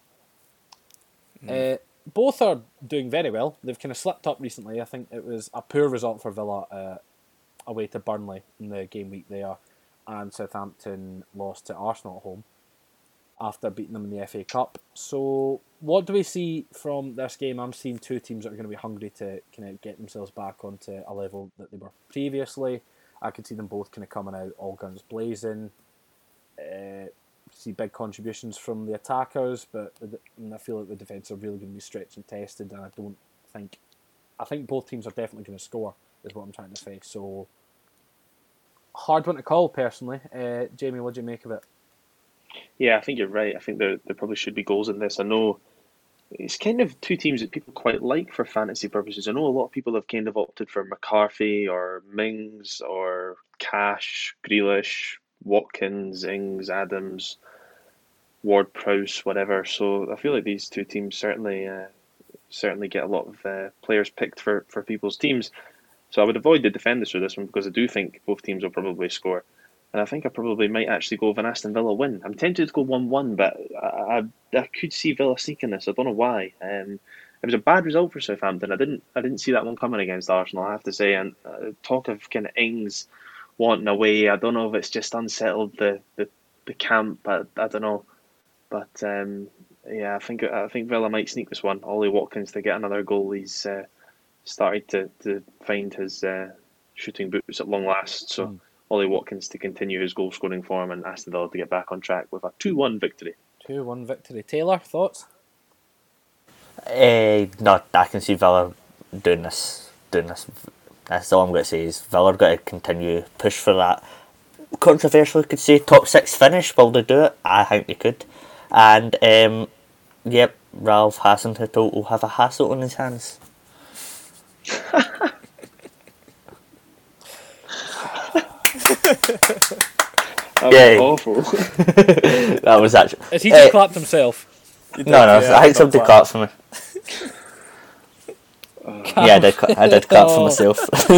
Both are doing very well. They've kind of slipped up recently. I think it was a poor result for Villa away to Burnley in the game week there, and Southampton lost to Arsenal at home after beating them in the FA Cup. So what do we see from this game? I'm seeing two teams that are going to be hungry to kind of get themselves back onto a level that they were previously. I could see them both kind of coming out all guns blazing. See big contributions from the attackers, but I feel like the defence are really going to be stretched and tested, and I think both teams are definitely going to score, is what I'm trying to say. So, hard one to call, personally. Jamie, what do you make of it? Yeah, I think you're right. I think there probably should be goals in this. I know it's kind of two teams that people quite like for fantasy purposes. I know a lot of people have kind of opted for McCarthy or Mings or Cash, Grealish, Watkins, Ings, Adams, Ward-Prowse, whatever. So I feel like these two teams certainly get a lot of players picked for people's teams. So I would avoid the defenders for this one because I do think both teams will probably score. And I think I probably might actually go with an Aston Villa win. I'm tempted to go 1-1, but I could see Villa sneaking this. I don't know why. It was a bad result for Southampton. I didn't see that one coming against Arsenal, I have to say. And talk of kind of Ings wanting away. I don't know if it's just unsettled the camp. I don't know. But yeah, I think Villa might sneak this one. Ollie Watkins to get another goal. He's started to find his shooting boots at long last. So Ollie Watkins to continue his goal scoring form, and Aston Villa to get back on track with a 2-1 victory. 2-1 victory. Taylor, thoughts? No, I can see Villa doing this. That's all I'm going to say is Villa got to continue push for that. Controversially, could say top 6 finish. Will they do it? I think they could. And yep, Ralph Hasenhüttl will have a hassle on his hands. That was awful. That was actually. Has he just clapped himself? No, I think somebody clapped for me. Yeah, I did clap for myself.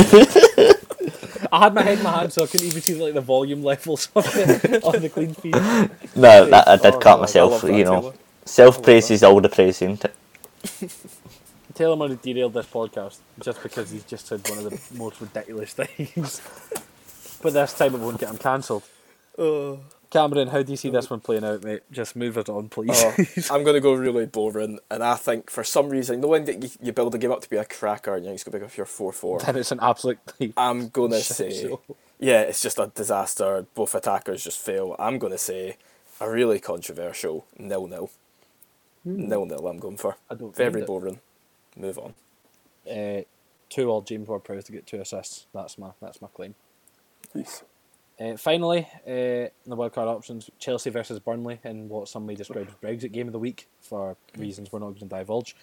I had my head in my hand, so I couldn't even see like the volume levels on the clean feed. No, I did clap myself. that, You know, Taylor. self praise is all the praise, isn't it? Taylor might have derailed this podcast just because he's just said one of the most ridiculous things. But this time it won't get him cancelled. Cameron, how do you see this one playing out, mate? Just move it on, please. I'm going to go really boring, and I think for some reason, the one that you build a game up to be a cracker, and you think it's going to be like your 4-4. Then it's an absolute. I'm going to shit say, show. yeah, it's just a disaster. Both attackers just fail. I'm going to say a really controversial 0-0. 0-0 I'm going for. I don't Very mind it. boring. Move on. 2-2 James Ward-Prowse to get 2 assists. That's my claim. Nice. Finally, in the wildcard options, Chelsea versus Burnley in what some may describe as Brexit game of the week for reasons we're not going to divulge.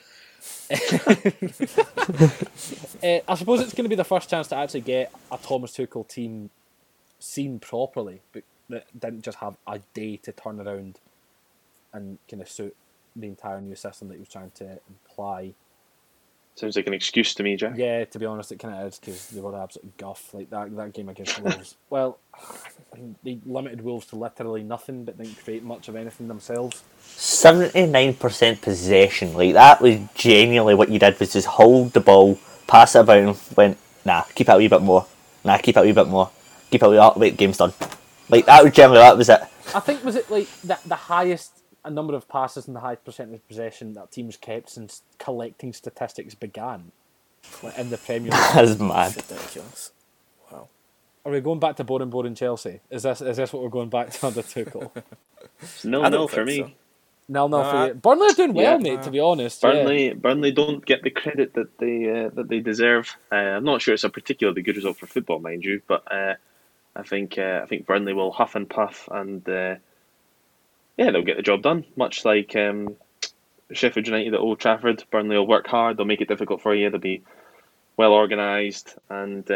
I suppose it's going to be the first chance to actually get a Thomas Tuchel team seen properly, but that didn't just have a day to turn around and kind of suit the entire new system that he was trying to imply. Sounds like an excuse to me, Jack. Yeah, to be honest, it kind of is because they were absolute guff. Like that game against Wolves. Well, they limited Wolves to literally nothing, but didn't create much of anything themselves. 79% possession. Like, that was genuinely what you did, was just hold the ball, pass it about, and went, nah, keep it a wee bit more. Nah, keep it a wee bit more. Keep it a wee bit. Wait, game's done. Like, that was it. I think, was it like the highest a number of passes and the highest percentage of possession that teams kept since collecting statistics began, like in the Premier League? That's mad. Ridiculous. Wow. Are we going back to boring Chelsea? Is this what we're going back to under Tuchel? It's I 0-0 don't for think me. so. 0-0 Nah. for you. Burnley are doing well, Yeah. mate. To be honest, yeah. Burnley don't get the credit that they deserve. I'm not sure it's a particularly good result for football, mind you, but I think Burnley will huff and puff, and they'll get the job done. Much like Sheffield United at Old Trafford, Burnley will work hard. They'll make it difficult for you. They'll be well organised, and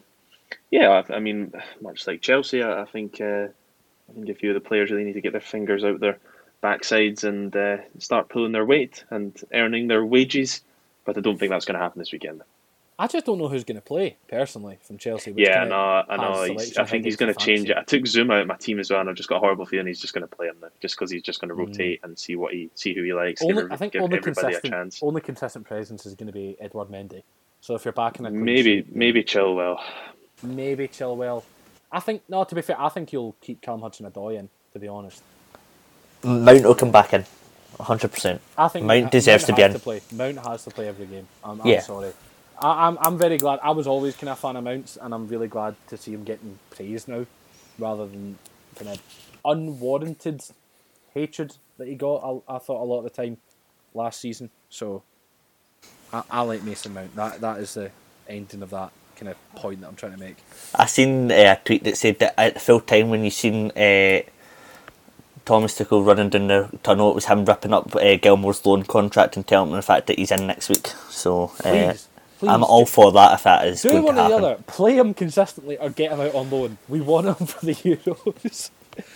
I mean, much like Chelsea, I think a few of the players really need to get their fingers out their backsides and start pulling their weight and earning their wages. But I don't think that's going to happen this weekend. I just don't know who's going to play personally from Chelsea. Which Yeah, kinda I know. has I selection think he's headaches going for to change fantasy. it. I took Zuma out of my team as well, and I've just got a horrible feeling he's just going to play him now, just because he's just going to rotate and see who he likes. I think give only everybody a chance. consistent presence is going to be Edward Mendy. So if you're backing a clean Maybe sheet, maybe Chilwell. maybe Chilwell. I think no. To be fair, I think you'll keep Callum Hudson-Odoi in. To be honest, Mount will come back in, 100%. I think Mount deserves to be in. Mount has to play every game. I'm Yeah. sorry. I'm very glad. I was always kind of a fan of Mounts, and I'm really glad to see him getting praised now, rather than kind of unwarranted hatred that he got. I thought a lot of the time last season. So I like Mason Mount. That is the ending of that kind of point that I'm trying to make. I seen a tweet that said that at full time when you seen Thomas Tuchel running down the tunnel, it was him ripping up Gilmore's loan contract and telling him the fact that he's in next week. So Please, I'm all for that if that is do going one to or the happen. other. Play him consistently or get him out on loan. We want him for the Euros.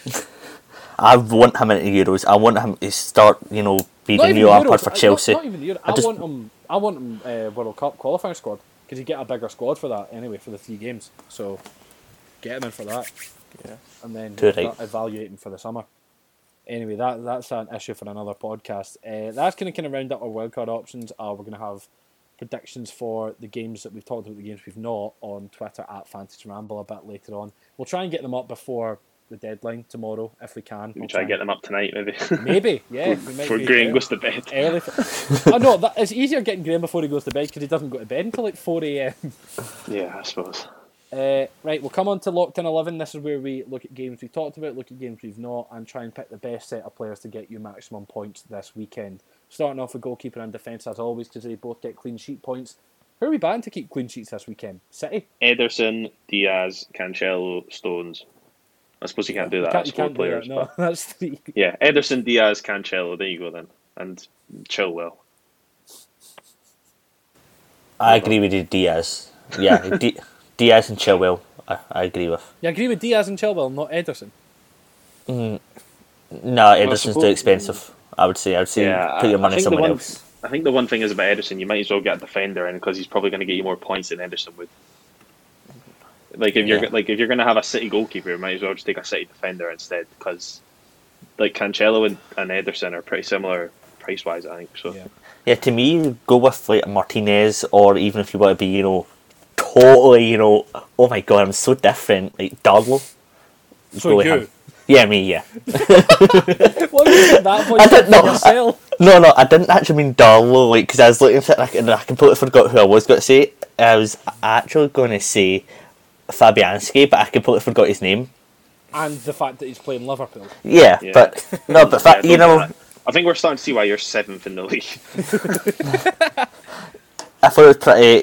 I want him into Euros. I want him to start, being Not the even new Lampard Euros, for Chelsea. Not even the Euros. I want him World Cup qualifying squad because you get a bigger squad for that anyway for the 3 games. So get him in for that. Yeah. And then Too right. evaluate him for the summer. Anyway, that's an issue for another podcast. That's going to kind of round up our wildcard options. We're going to have predictions for the games that we've talked about, the games we've not, on Twitter at Fantasy Ramble a bit later on. We'll try and get them up before the deadline tomorrow if we can. We try and get them up tonight, maybe. Maybe, yeah. Before Graham goes to bed. Early. Oh no, it's easier getting Graham before he goes to bed because he doesn't go to bed until like 4 a.m. Yeah, I suppose. Right, we'll come on to Locked In 11. This is where we look at games we've talked about, look at games we've not, and try and pick the best set of players to get you maximum points this weekend. Starting off with goalkeeper and defence as always, because they both get clean sheet points. Who are we batting to keep clean sheets this weekend? City? Ederson, Diaz, Cancelo, Stones. I suppose you can't do that. You That's 4 can't do players. that, no, that's 3. Yeah, Ederson, Diaz, Cancelo. There you go then, and Chilwell. I agree with you, Diaz. Yeah, Diaz and Chilwell, I agree with. You agree with Diaz and Chilwell, not Ederson? No, Ederson's suppose- too expensive. I would say Yeah, put your money I think somewhere else. I think the one thing is about Ederson, you might as well get a defender in because he's probably going to get you more points than Ederson would. Like if you're going to have a City goalkeeper, you might as well just take a City defender instead because like Cancelo and Ederson are pretty similar price wise, I think. So Yeah, to me, go with like Martinez, or even if you want to be, totally, oh my god, I'm so different, like Darlow. So Go with you? him. Yeah, me, yeah. What you said that point I didn't know. yourself? No, I didn't actually mean Darlow, like, because I was looking at it and I completely forgot who I was going to say. I was actually going to say Fabianski, but I completely forgot his name. And the fact that he's playing Liverpool. Yeah. But no, but I think we're starting to see why you're 7th in the league. I thought it was pretty,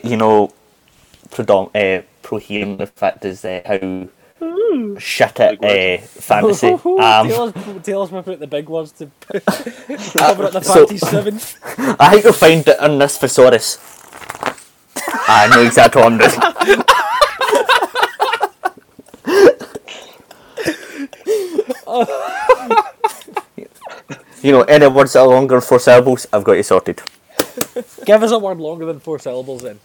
prohibiting the fact is how shit at fantasy. Taylor's whipping out the big words to cover up the fact he's 7th. I think you'll find it on this thesaurus. I know exactly what I'm doing. Any words that are longer than 4 syllables, I've got you sorted. Give us a word longer than 4 syllables then.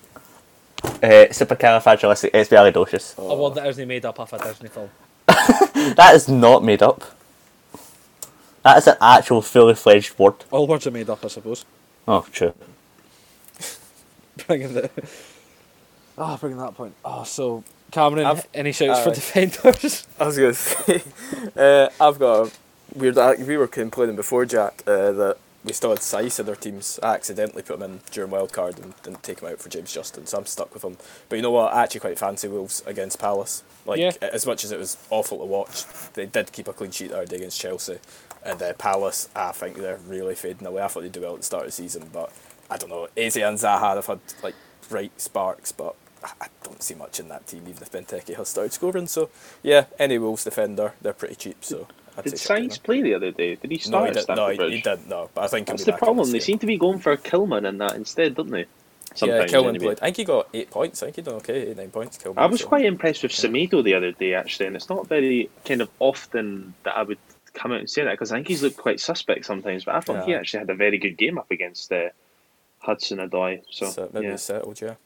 Supercalifragilisticexpialidocious. A word that isn't made up off a Disney film. That is not made up. That is an actual fully fledged word. All words are made up, I suppose. Oh, true. Bringing that point. Oh, so Cameron, any shouts for Aye. defenders? I was going to say, I've got a weird. We were complaining before, Jack, that we still had Saiss in our teams. I accidentally put him in during wildcard and didn't take him out for James Justin, so I'm stuck with him. But you know what? I actually quite fancy Wolves against Palace. Like, Yeah. as much as it was awful to watch, they did keep a clean sheet the other day against Chelsea. And Palace, I think they're really fading away. I thought they'd do well at the start of the season, but I don't know. Eze and Zaha have had like bright sparks, but I don't see much in that team, even if Benteke has started scoring. So, yeah, any Wolves defender, they're pretty cheap. So I'd Did say Sainz play the other day? Did he No, start he at didn't. Stamford No, he Bridge? didn't. No, but I think That's he'll the be back in problem. this They game. seem to be going for Kilman and that instead, don't they? Yeah, Sometimes, Kilman anyway. played. I think he got 8 points. I think he done okay, 9 points. Kilman, I was so. quite impressed with Semedo the other day, actually, and it's not very kind of often that I would come out and say that because I think he's looked quite suspect sometimes. But I thought he Yeah. actually had a very good game up against Hudson-Odoi. So Maybe yeah. he's settled, yeah.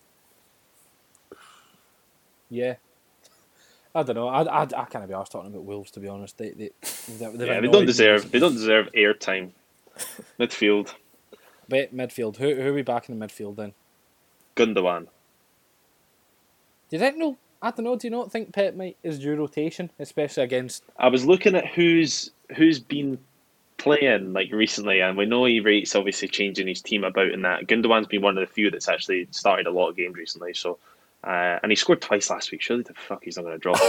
Yeah. I don't know. I can't be arsed talking about Wolves, to be honest. They Don't deserve airtime. Midfield, Midfield. Who are we backing in midfield then? Gundogan. Do you think no? I don't know. Do you not think Pep might is due rotation, especially against? I was looking at who's been playing like recently, and we know he rates obviously changing his team about in that. Gundogan's been one of the few that's actually started a lot of games recently. So, and he scored twice last week. Surely the fuck he's not going to drop.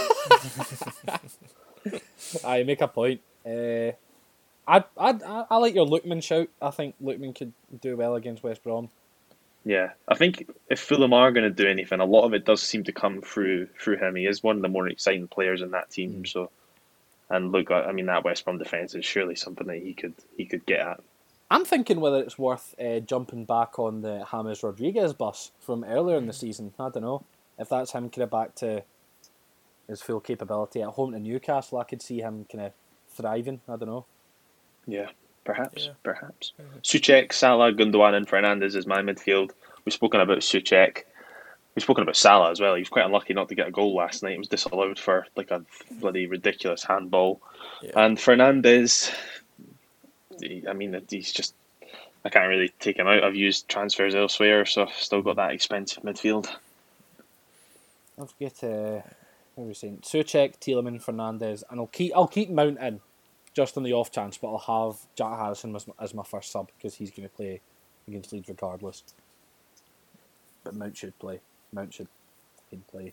I make a point. I like your Lookman shout. I think Lookman could do well against West Brom. Yeah, I think if Fulham are going to do anything, a lot of it does seem to come through him. He is one of the more exciting players in that team. So, and look, I mean that West Brom defence is surely something that he could get at. I'm thinking whether it's worth jumping back on the James Rodriguez bus from earlier in the season. I don't know if that's him kind of back to his full capability at home to Newcastle. I could see him kind of thriving. I don't know. Yeah, perhaps. Mm-hmm. Souček, Salah, Gundogan, and Fernandes is my midfield. We've spoken about Souček. We've spoken about Salah as well. He was quite unlucky not to get a goal last night. It was disallowed for like a bloody ridiculous handball. Yeah. And Fernandes, I mean, he's just. I can't really take him out. I've used transfers elsewhere, so I've still got that expensive midfield. I'll get what were we saying? Souček, Tielemans, Fernandes, and I'll keep Mount in just on the off chance, but I'll have Jack Harrison as my first sub because he's going to play against Leeds regardless. But Mount should play. Mount should play.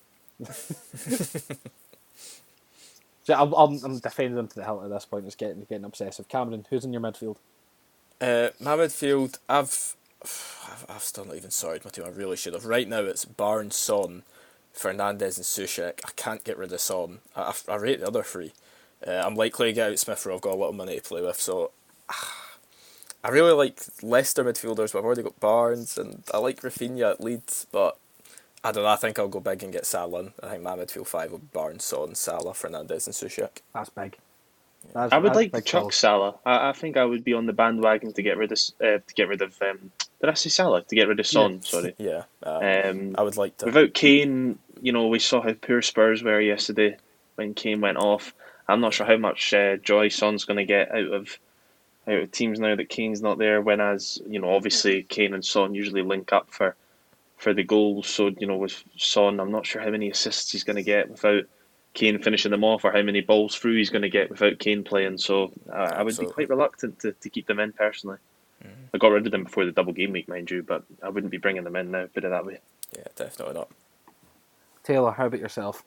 So I'm defending him to the hilt at this point. It's getting obsessive. Cameron, who's in your midfield? My midfield, I've still not even sorted my team. I really should have. Right now, it's Barnes, Son, Fernandes, and Souček. I can't get rid of Son. I rate the other three. I'm likely to get out Smith, where I've got a lot of money to play with. So I really like Leicester midfielders, but I've already got Barnes, and I like Rafinha at Leeds, but I don't know. I think I'll go big and get Salah in. I think my midfield five will be Barnes, Son, Salah, Fernandes, and Souček. That's big. I would like to big chuck calls. Salah. I think I would be on the bandwagon to get rid of. Did I say Salah? To get rid of Son. Sorry. Yeah, I I would like to. Without Kane, we saw how poor Spurs were yesterday when Kane went off. I'm not sure how much joy Son's going to get out of teams now that Kane's not there. Whereas obviously Kane and Son usually link up for the goals. So with Son, I'm not sure how many assists he's going to get without Kane finishing them off, or how many balls through he's going to get without Kane playing. So I would be quite reluctant to keep them in personally. I got rid of them before the double game week, mind you, but I wouldn't be bringing them in now. Put it that way. Yeah, definitely not. Taylor, how about yourself?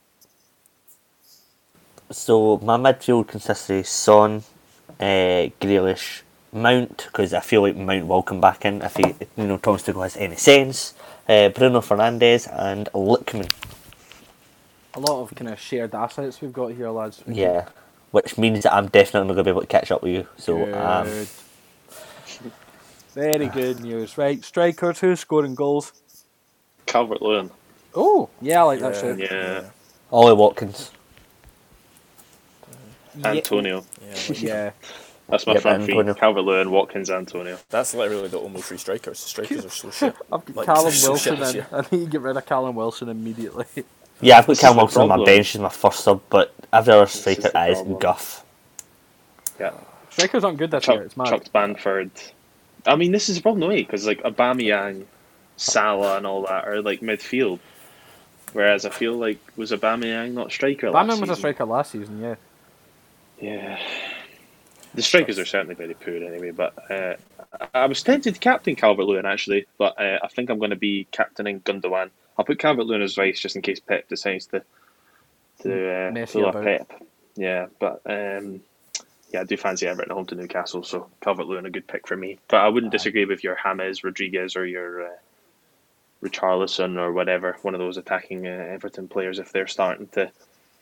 So my midfield consists of Son, Grealish, Mount, because I feel like Mount will come back in if Thomas Tuchel has any sense. Bruno Fernandes and Lookman. A lot of kind of shared assets we've got here, lads. Yeah, which means that I'm definitely not going to be able to catch up with you. So Good. Very good news. Right, strikers, who's scoring goals? Calvert-Lewin. Oh, yeah, I like that shit. Yeah. Ollie Watkins. Antonio. Yeah. That's my front three. Antonio. Calvert-Lewin, Watkins, Antonio. That's literally the only three strikers. The strikers are so shit. I've got Like, Callum so Wilson shit this in. year. I need to get rid of Callum Wilson immediately. Yeah, I've got This Cam is the Wilson on my problem. bench as my first sub, but every other is striker the is problem. guff. Yeah. Strikers aren't good this year. It's mad. Chucked Bamford. I mean, this is the problem, though, because like Aubameyang, Salah, and all that are like midfield. Whereas I feel like was Aubameyang not striker last Batman was a season? striker last season, yeah. Yeah. The strikers are certainly very poor anyway, but I was tempted to captain Calvert-Lewin actually, but I think I'm going to be captaining Gundogan. I'll put Calvert-Lewin as vice just in case Pep decides to Mess pull you a about. Pep. Yeah, but yeah, I do fancy Everton at home to Newcastle, so Calvert-Lewin a good pick for me. But I wouldn't disagree with your James Rodriguez or your Richarlison or whatever, one of those attacking Everton players if they're starting to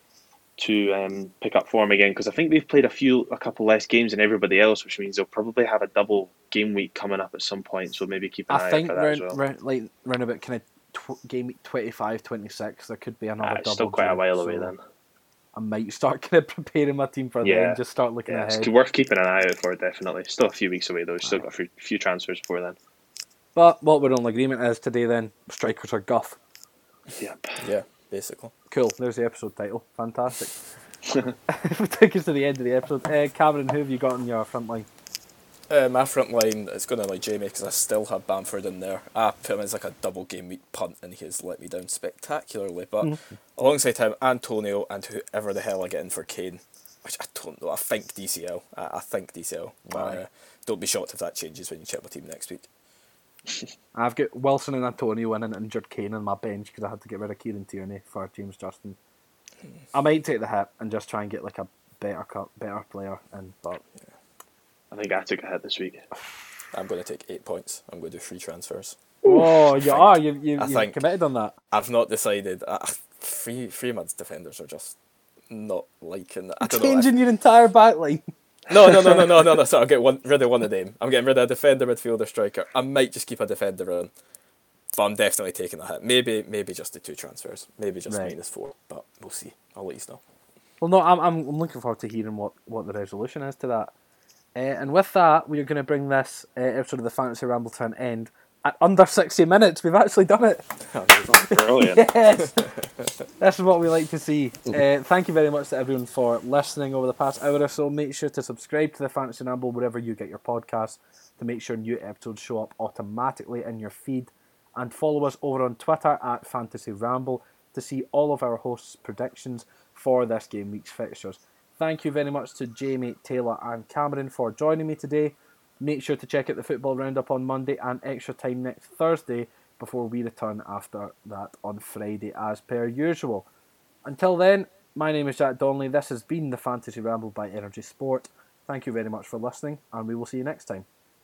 pick up form again, because I think they've played a couple less games than everybody else, which means they'll probably have a double game week coming up at some point. So maybe keep an I eye out think for that as well. round about kind of game week 25, 26, there could be another It's double. still quite a while so away then. I might start kind of preparing my team for then. Just start looking Yeah, ahead. it's worth keeping an eye out for, definitely. Still a few weeks away though. Still got a few transfers before then. But what we're on agreement is today then, strikers are guff. Yep. Yeah, basically. Cool, there's the episode title. Fantastic. We'll take us to the end of the episode. Cameron, who have you got on your front line? My front line, it's going to like Jamie because I still have Bamford in there. I put him as like a double game week punt and he has let me down spectacularly. But alongside him, Antonio and whoever the hell I get in for Kane, which I don't know. I think DCL. I think DCL. But don't be shocked if that changes when you check my team next week. I've got Wilson and Antonio and an injured Kane on my bench because I had to get rid of Kieran Tierney for James Justin. I might take the hit and just try and get like a better player in, but I think I took a hit this week. I'm going to take 8 points. I'm going to do 3 transfers. oh, you are you think- committed on that. I've not decided. Three months defenders are just not liking that. I don't know. Changing your entire backline. No. So I'll get rid of one of them. I'm getting rid of a defender, midfielder, striker. I might just keep a defender on, but I'm definitely taking a hit. Maybe just the 2 transfers. Maybe just Right. -4. But we'll see. I'll let you know. Well, no, I'm looking forward to hearing what the resolution is to that. And with that, we are going to bring this episode of the Fantasy Ramble to an end at under 60 minutes. We've actually done it. Brilliant. Yes, this is what we like to see. Thank you very much to everyone for listening over the past hour or so. Make sure to subscribe to the Fantasy Ramble wherever you get your podcasts to make sure new episodes show up automatically in your feed. And follow us over on Twitter at Fantasy Ramble to see all of our hosts' predictions for this game week's fixtures. Thank you very much to Jamie, Taylor and Cameron for joining me today. Make sure to check out the Football Roundup on Monday and Extra Time next Thursday before we return after that on Friday as per usual. Until then, my name is Jack Donnelly. This has been the Fantasy Ramble by Energy Sport. Thank you very much for listening and we will see you next time.